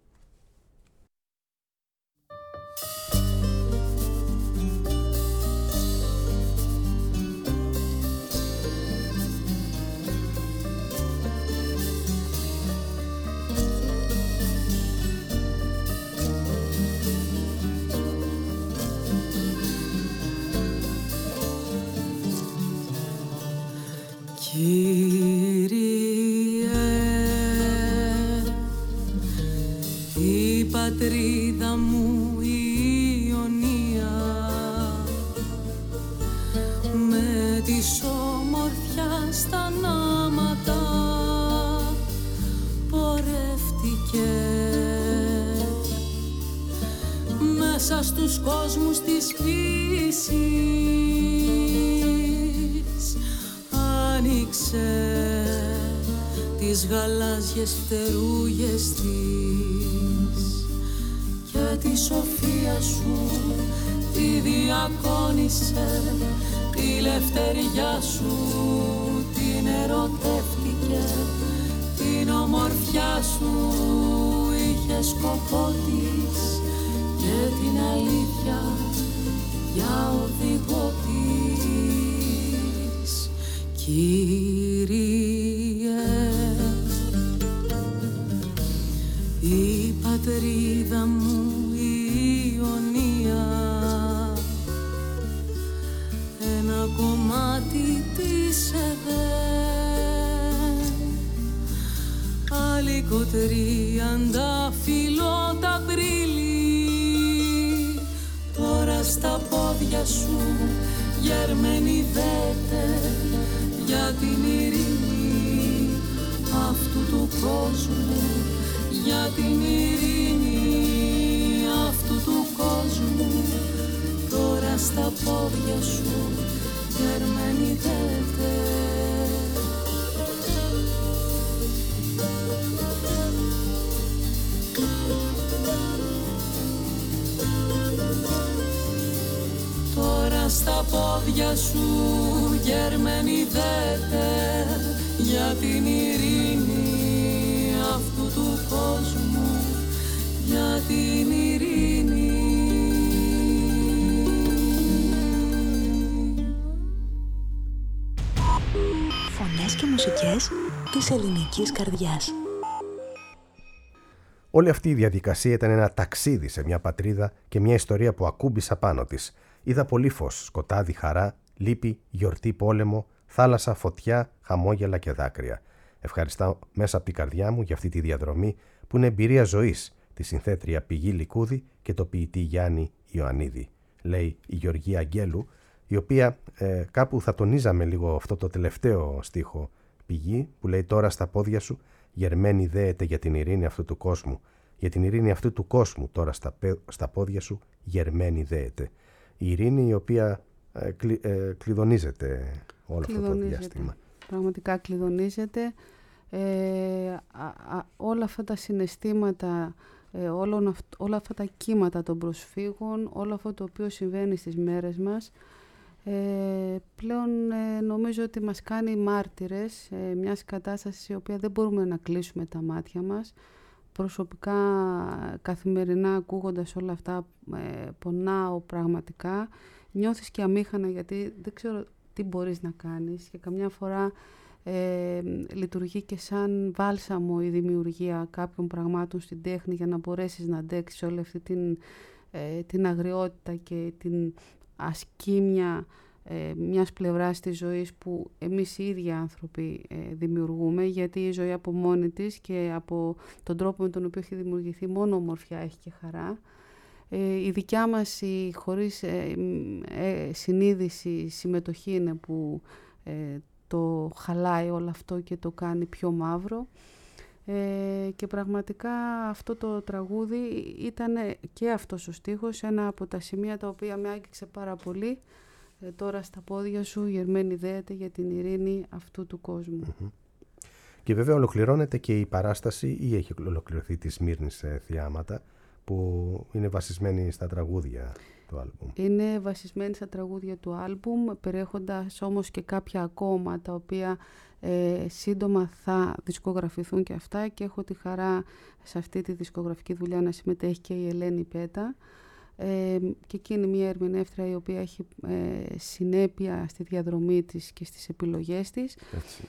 Speaker 6: Κύριε, η πατρίδα μου η Ιωνία με τη όμορφια στα νάματα πορεύτηκε μέσα στους κόσμους της φύσης. Άνοιξε τις γαλάζιες φτερούγες της και τη σοφία σου τη διακόνησε, τη λευτεριά σου την ερωτεύτηκε, την ομορφιά σου είχε σκοπό της και την αλήθεια για οδηγό της. Κύριε, η πατρίδα μου η Ιωνία, ένα κομμάτι της Εδέμ, άλλη κοτρίαντα φύλλο τα πρίλη, τώρα στα πόδια σου γερμένη δέτε για την ειρήνη αυτού του κόσμου, για την ειρήνη αυτού του κόσμου, τώρα στα πόδια σου γερμένη δέτε. Τώρα στα πόδια σου γερμένη δέτε για την ειρήνη αυτού του κόσμου, για την ειρήνη.
Speaker 7: Φωνές και μουσικές της ελληνικής καρδιάς.
Speaker 1: Όλη αυτή η διαδικασία ήταν ένα ταξίδι σε μια πατρίδα και μια ιστορία που ακούμπησα πάνω της. Είδα πολύ φως, σκοτάδι, χαρά, λύπη, γιορτή, πόλεμο, θάλασσα, φωτιά, χαμόγελα και δάκρυα. Ευχαριστώ μέσα από την καρδιά μου για αυτή τη διαδρομή που είναι εμπειρία ζωής, τη συνθέτρια Πηγή Λικούδη και το ποιητή Γιάννη Ιωαννίδη. Λέει η Γεωργία Αγγέλου, η οποία ε, κάπου θα τονίζαμε λίγο αυτό το τελευταίο στίχο Πηγή, που λέει τώρα στα πόδια σου γερμένη δέεται για την ειρήνη αυτού του κόσμου. Για την ειρήνη αυτού του κόσμου τώρα στα, στα πόδια σου γερμένη δέεται. Η ειρήνη η οποία ε, κλει, ε, κλειδονίζεται όλο αυτό το διάστημα.
Speaker 4: Πραγματικά κλειδονίζεται. Ε, α, α, όλα αυτά τα συναισθήματα, ε, όλο, όλα αυτά τα κύματα των προσφύγων, όλο αυτό το οποίο συμβαίνει στις μέρες μας, ε, πλέον ε, νομίζω ότι μας κάνει μάρτυρες ε, μιας κατάστασης η οποία δεν μπορούμε να κλείσουμε τα μάτια μας. Προσωπικά, καθημερινά ακούγοντας όλα αυτά, ε, πονάω πραγματικά, νιώθεις και αμήχανα, γιατί δεν ξέρω τι μπορείς να κάνεις και καμιά φορά ε, λειτουργεί και σαν βάλσαμο η δημιουργία κάποιων πραγμάτων στην τέχνη για να μπορέσεις να αντέξεις όλη αυτή την, ε, την αγριότητα και την ασκήμια ε, μιας πλευράς της ζωής που εμείς οι ίδιοι άνθρωποι ε, δημιουργούμε, γιατί η ζωή από μόνη της και από τον τρόπο με τον οποίο έχει δημιουργηθεί μόνο ομορφιά έχει και χαρά. Ε, η δικιά μας η χωρίς ε, ε, συνείδηση συμμετοχή είναι που ε, το χαλάει όλο αυτό και το κάνει πιο μαύρο. Ε, και πραγματικά αυτό το τραγούδι ήταν και αυτός ο στίχος ένα από τα σημεία τα οποία με άγγιξε πάρα πολύ. Ε, τώρα στα πόδια σου γερμένη δέεται για την ειρήνη αυτού του κόσμου.
Speaker 1: Mm-hmm. Και βέβαια ολοκληρώνεται και η παράσταση, ή έχει ολοκληρωθεί, τη Σμύρνης Θιάματα, που είναι βασισμένη στα τραγούδια του άλμπουμ.
Speaker 4: Είναι βασισμένη στα τραγούδια του άλμπουμ, περιέχοντας όμως και κάποια ακόμα τα οποία ε, σύντομα θα δισκογραφηθούν και αυτά, και έχω τη χαρά σε αυτή τη δισκογραφική δουλειά να συμμετέχει και η Ελένη Πέτα. Ε, και εκεί είναι μια ερμηνεύτρια η οποία έχει ε, συνέπεια στη διαδρομή της και στις επιλογές της.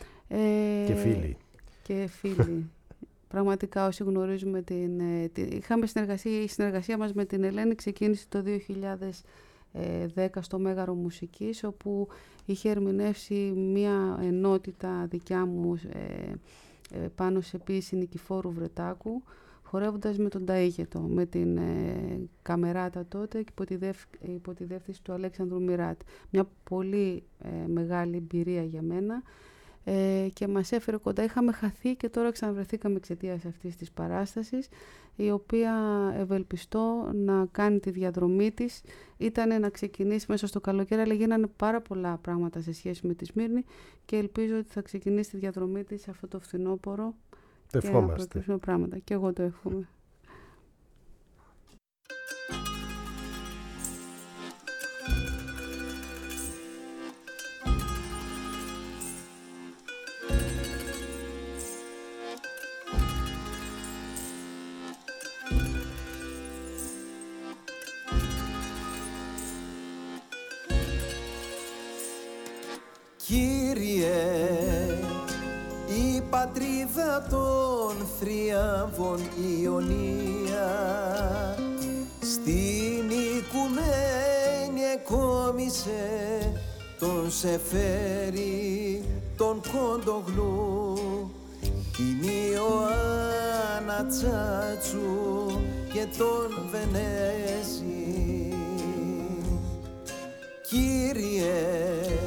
Speaker 4: Ε,
Speaker 1: και φίλοι.
Speaker 4: Και φίλοι. Πραγματικά όσοι γνωρίζουμε την, την... Είχαμε συνεργασία, η συνεργασία μας με την Ελένη ξεκίνησε το δύο χιλιάδες δέκα στο Μέγαρο Μουσικής, όπου είχε ερμηνεύσει μια ενότητα δικιά μου ε, ε, πάνω σε ποίηση Νικηφόρου Βρετάκου, χορεύοντας με τον Ταΐγετο, με την ε, Καμεράτα τότε και υπό τη, δευ, υπό τη διεύθυνση του Αλέξανδρου Μιράτ. Μια πολύ ε, μεγάλη εμπειρία για μένα. Ε, και μας έφερε κοντά. Είχαμε χαθεί και τώρα ξαναβρεθήκαμε εξαιτίας αυτής της παράστασης, η οποία ευελπιστώ να κάνει τη διαδρομή της. Ήτανε να ξεκινήσει μέσα στο καλοκαίρι, αλλά γίνανε πάρα πολλά πράγματα σε σχέση με τη Σμύρνη και ελπίζω ότι θα ξεκινήσει τη διαδρομή της αυτό το φθινόπωρο.
Speaker 1: Το ευχόμαστε.
Speaker 4: Και πράγματα. Και εγώ το εύχομαι.
Speaker 5: Κύριε, η πατρίδα των θριάμβων Ιωνία στην οικουμένη εκόμισε τον Σεφέρη τον Κοντογλού, την Ιωάννα Τσάτσου και τον Βενέζη. Κύριε,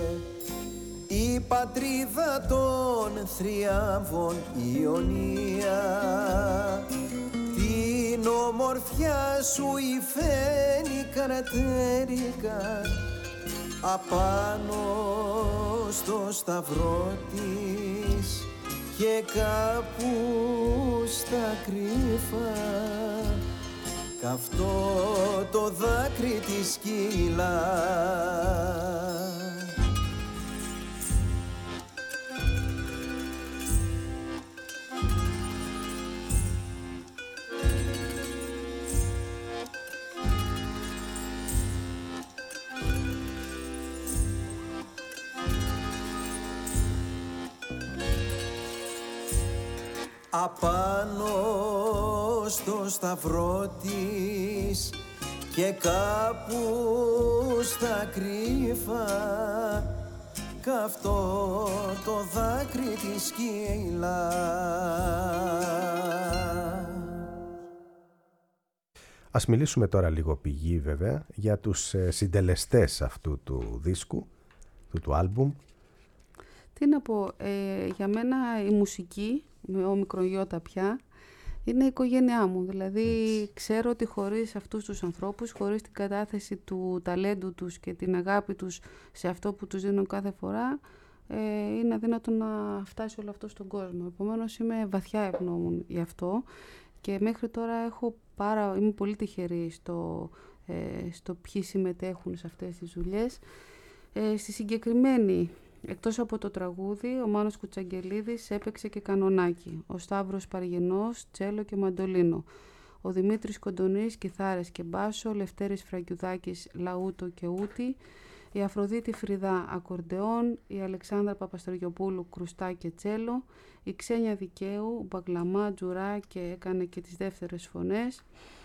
Speaker 5: η πατρίδα των θριάμβων Ιωνία την ομορφιά σου υφαίνει καρατέρικα απάνω στο σταυρό της και κάπου στα κρύφα καυτό το δάκρυ της κύλα. Απάνω στο σταυρό της και κάπου στα κρύφα καυτό το δάκρυ της σκύλα.
Speaker 1: Ας μιλήσουμε τώρα λίγο πηγή βέβαια για τους ε, συντελεστές αυτού του δίσκου, του, του άλμπουμ.
Speaker 4: Τι να πω, ε, για μένα η μουσική, με ο μικρογιώτα πια, είναι η οικογένειά μου. Δηλαδή Έτσι. ξέρω ότι χωρίς αυτούς τους ανθρώπους, χωρίς την κατάθεση του ταλέντου τους και την αγάπη τους σε αυτό που τους δίνω κάθε φορά, ε, είναι αδύνατο να φτάσει όλο αυτό στον κόσμο. Επομένως είμαι βαθιά ευγνώμων γι' αυτό και μέχρι τώρα έχω πάρα, είμαι πολύ τυχερή στο, ε, στο ποιοι συμμετέχουν σε αυτές τις δουλειές. Ε, στη συγκεκριμένη, εκτός από το τραγούδι, ο Μάνος Κουτσαγγελίδης έπαιξε και κανονάκι, ο Σταύρος Παργενός, τσέλο και μαντολίνο, ο Δημήτρης Κοντονής κιθάρες και μπάσο, ο Λευτέρης Φραγκιουδάκης λαούτο και ούτη, η Αφροδίτη Φρυδά ακορντεόν, η Αλεξάνδρα Παπαστοριοπούλου κρουστά και τσέλο, η Ξένια Δικαίου μπαγκλαμά, τζουρά και έκανε και τις δεύτερες φωνές.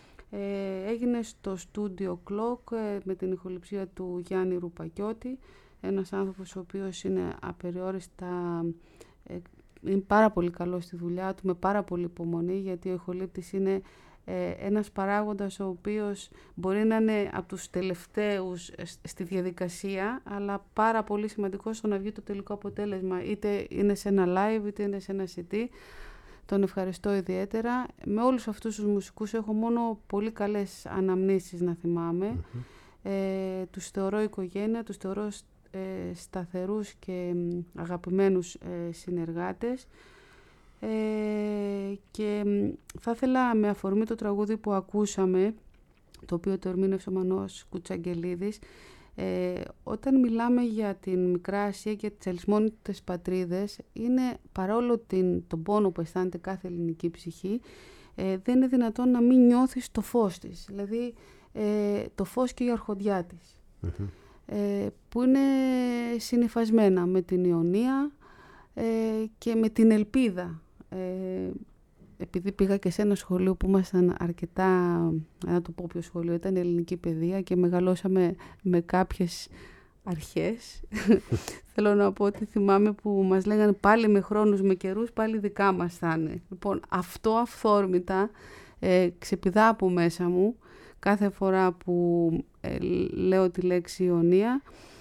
Speaker 4: Ε, έγινε στο Studio Clock ε, με την ηχοληψία του Γιάννη Ρουπακιώτη, ένας άνθρωπος ο οποίος είναι απεριόριστα, ε, είναι πάρα πολύ καλός στη δουλειά του, με πάρα πολύ υπομονή, γιατί ο ηχολήπτης είναι ε, ένας παράγοντας ο οποίος μπορεί να είναι από τους τελευταίους στη διαδικασία, αλλά πάρα πολύ σημαντικός στο να βγει το τελικό αποτέλεσμα, είτε είναι σε ένα live είτε είναι σε ένα σι ντι. Τον ευχαριστώ ιδιαίτερα. Με όλους αυτούς τους μουσικούς έχω μόνο πολύ καλές αναμνήσεις να θυμάμαι. Mm-hmm. Ε, τους θεωρώ οικογένεια, τους θεωρώ ε, σταθερούς και αγαπημένους ε, συνεργάτες. Ε, και θα ήθελα με αφορμή το τραγούδι που ακούσαμε, το οποίο το ερμήνευσε ο Μανώος Κουτσαγγελίδης, Ε, όταν μιλάμε για την Μικρά Ασία και τις αλυσμόνητες πατρίδες, είναι παρόλο την, τον πόνο που αισθάνεται κάθε ελληνική ψυχή, ε, δεν είναι δυνατόν να μην νιώθεις το φως της, δηλαδή ε, το φως και η αρχοντιά της, mm-hmm. ε, που είναι συνυφασμένα με την Ιωνία ε, και με την ελπίδα. Ε, επειδή πήγα και σε ένα σχολείο που ήμασταν αρκετά, να το πω ποιο σχολείο, ήταν ελληνική παιδεία και μεγαλώσαμε με κάποιες αρχές. Θέλω να πω ότι θυμάμαι που μας λέγανε πάλι με χρόνους, με καιρούς, πάλι δικά μας θα είναι. Λοιπόν, αυτό αυθόρμητα ε, ξεπηδά από μέσα μου κάθε φορά που ε, λέω τη λέξη Ιωνία,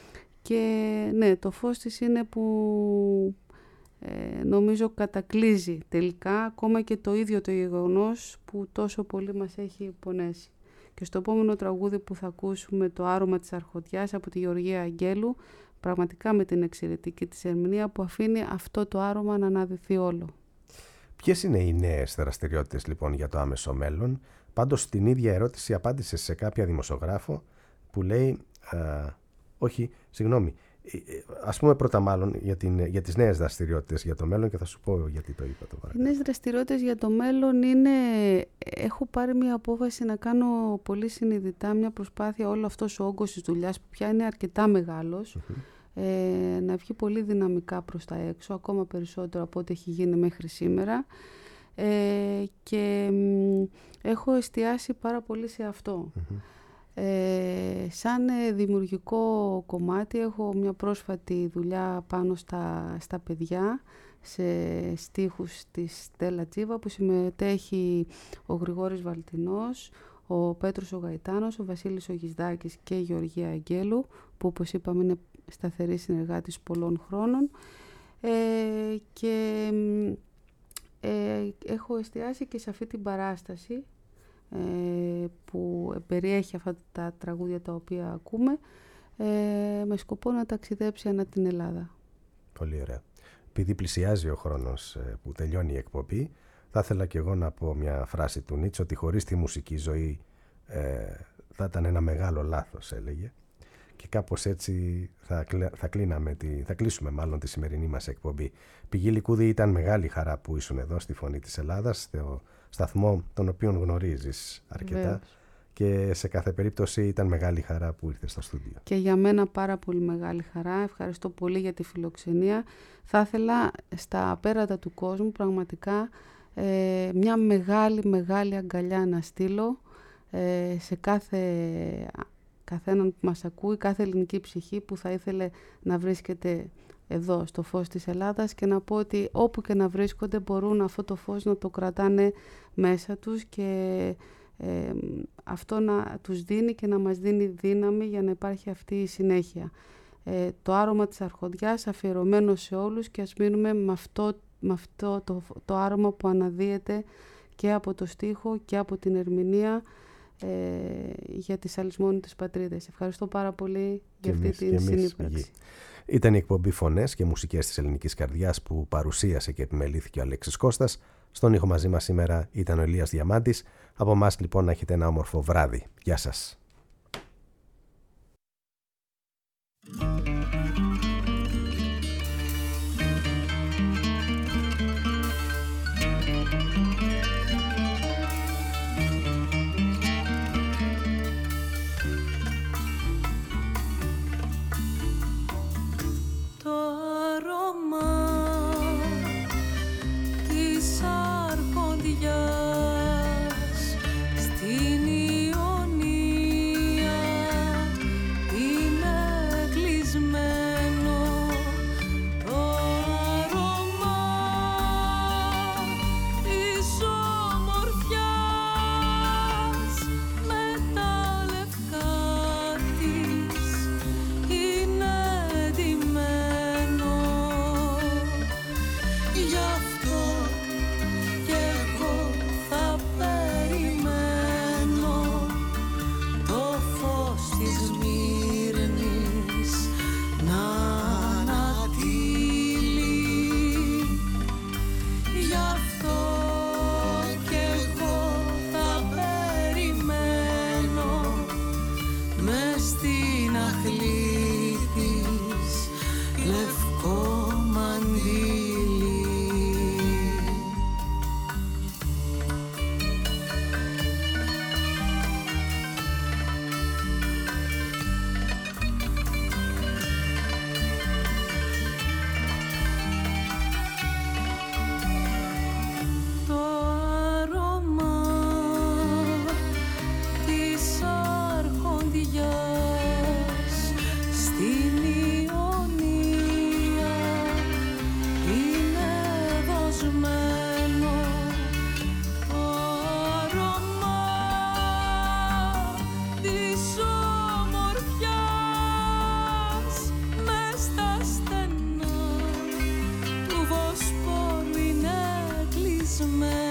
Speaker 4: και ναι, το φως της είναι που Ε, νομίζω κατακλείζει τελικά ακόμα και το ίδιο το γεγονός που τόσο πολύ μας έχει πονέσει. Και στο επόμενο τραγούδι που θα ακούσουμε, το Άρωμα της Αρχοντιάς από τη Γεωργία Αγγέλου, πραγματικά με την εξαιρετική της ερμηνεία που αφήνει αυτό το άρωμα να αναδυθεί όλο.
Speaker 1: Ποιες είναι οι νέες δραστηριότητες λοιπόν για το άμεσο μέλλον? Πάντως την ίδια ερώτηση απάντησε σε κάποια δημοσιογράφο που λέει α, όχι, συγγνώμη, ας πούμε πρώτα μάλλον για, την, για τις νέες δραστηριότητες για το μέλλον, και θα σου πω γιατί το είπα το παρακάτω.
Speaker 4: Οι νέες δραστηριότητες για το μέλλον είναι, έχω πάρει μια απόφαση να κάνω πολύ συνειδητά μια προσπάθεια, όλο αυτός ο όγκος της δουλειάς που πια είναι αρκετά μεγάλος, mm-hmm. ε, να βγει πολύ δυναμικά προς τα έξω, ακόμα περισσότερο από ό,τι έχει γίνει μέχρι σήμερα, ε, και ε, έχω εστιάσει πάρα πολύ σε αυτό. Mm-hmm. Ε, σαν ε, δημιουργικό κομμάτι έχω μια πρόσφατη δουλειά πάνω στα, στα παιδιά, σε στίχους της Στέλλα Τζίβα, που συμμετέχει ο Γρηγόρης Βαλτινός, ο Πέτρος ο Γαϊτάνος, ο Βασίλης ο Γισδάκης και η Γεωργία Αγγέλου, που όπως είπαμε είναι σταθερή συνεργάτης πολλών χρόνων, ε, και ε, έχω εστιάσει και σε αυτή την παράσταση που περιέχει αυτά τα τραγούδια τα οποία ακούμε, με σκοπό να ταξιδέψει ανά την Ελλάδα. Πολύ
Speaker 1: ωραία. Επειδή πλησιάζει ο χρόνος που τελειώνει η εκπομπή, θα ήθελα και εγώ να πω μια φράση του Νίτσε, ότι χωρίς τη μουσική ζωή ε, θα ήταν ένα μεγάλο λάθος, έλεγε. Και κάπως έτσι θα, θα, κλείναμε τη, θα κλείσουμε μάλλον τη σημερινή μας εκπομπή. Πηγή Λικούδη, ήταν μεγάλη χαρά που ήσουν εδώ στη Φωνή της Ελλάδας, στο σταθμό τον οποίον γνωρίζεις αρκετά. Βεβαίως. Και σε κάθε περίπτωση ήταν μεγάλη χαρά που ήρθες στο στούντιο. Και για μένα πάρα πολύ μεγάλη χαρά. Ευχαριστώ πολύ για τη φιλοξενία. Θα ήθελα στα απέρατα του κόσμου πραγματικά ε, μια μεγάλη μεγάλη αγκαλιά να στείλω ε, σε κάθε καθέναν που μας ακούει, κάθε ελληνική ψυχή που θα ήθελε να βρίσκεται εδώ στο φως της Ελλάδας, και να πω ότι όπου και να βρίσκονται μπορούν αυτό το φως να το κρατάνε μέσα τους, και ε, αυτό να τους δίνει και να μας δίνει δύναμη για να υπάρχει αυτή η συνέχεια. Ε, το άρωμα της Αρχοντιάς αφιερωμένο σε όλους, και ας μείνουμε με αυτό, με αυτό το, το άρωμα που αναδύεται και από το στίχο και από την ερμηνεία ε, για τις αλυσμόνητες πατρίδες. Ευχαριστώ πάρα πολύ για αυτή την συνύπαρξη. Ήταν η εκπομπή Φωνές και Μουσικές της Ελληνικής Καρδιάς που παρουσίασε και επιμελήθηκε ο Αλέξης Κώστας. Στον ήχο μαζί μας σήμερα ήταν ο Ηλίας Διαμάντης. Από εμάς λοιπόν να έχετε ένα όμορφο βράδυ. Γεια σας.
Speaker 6: στην Ιωνία είναι κλεισμένο το αρώμα της ομορφιάς με τα λευκά της είναι ντυμένο. Γι' αυτό κι εγώ θα περιμένω το φως της Μύρνης να ανατείλει. Γι' αυτό κι εγώ θα περιμένω μες στην αχλή της λευκό μαντίλι. Το άρωμα της αρχοντιάς στην Ιωνία είναι δοσμένο. Το άρωμα της ομορφιάς μες στα στενά του Βοσπόρου είναι κλεισμένο.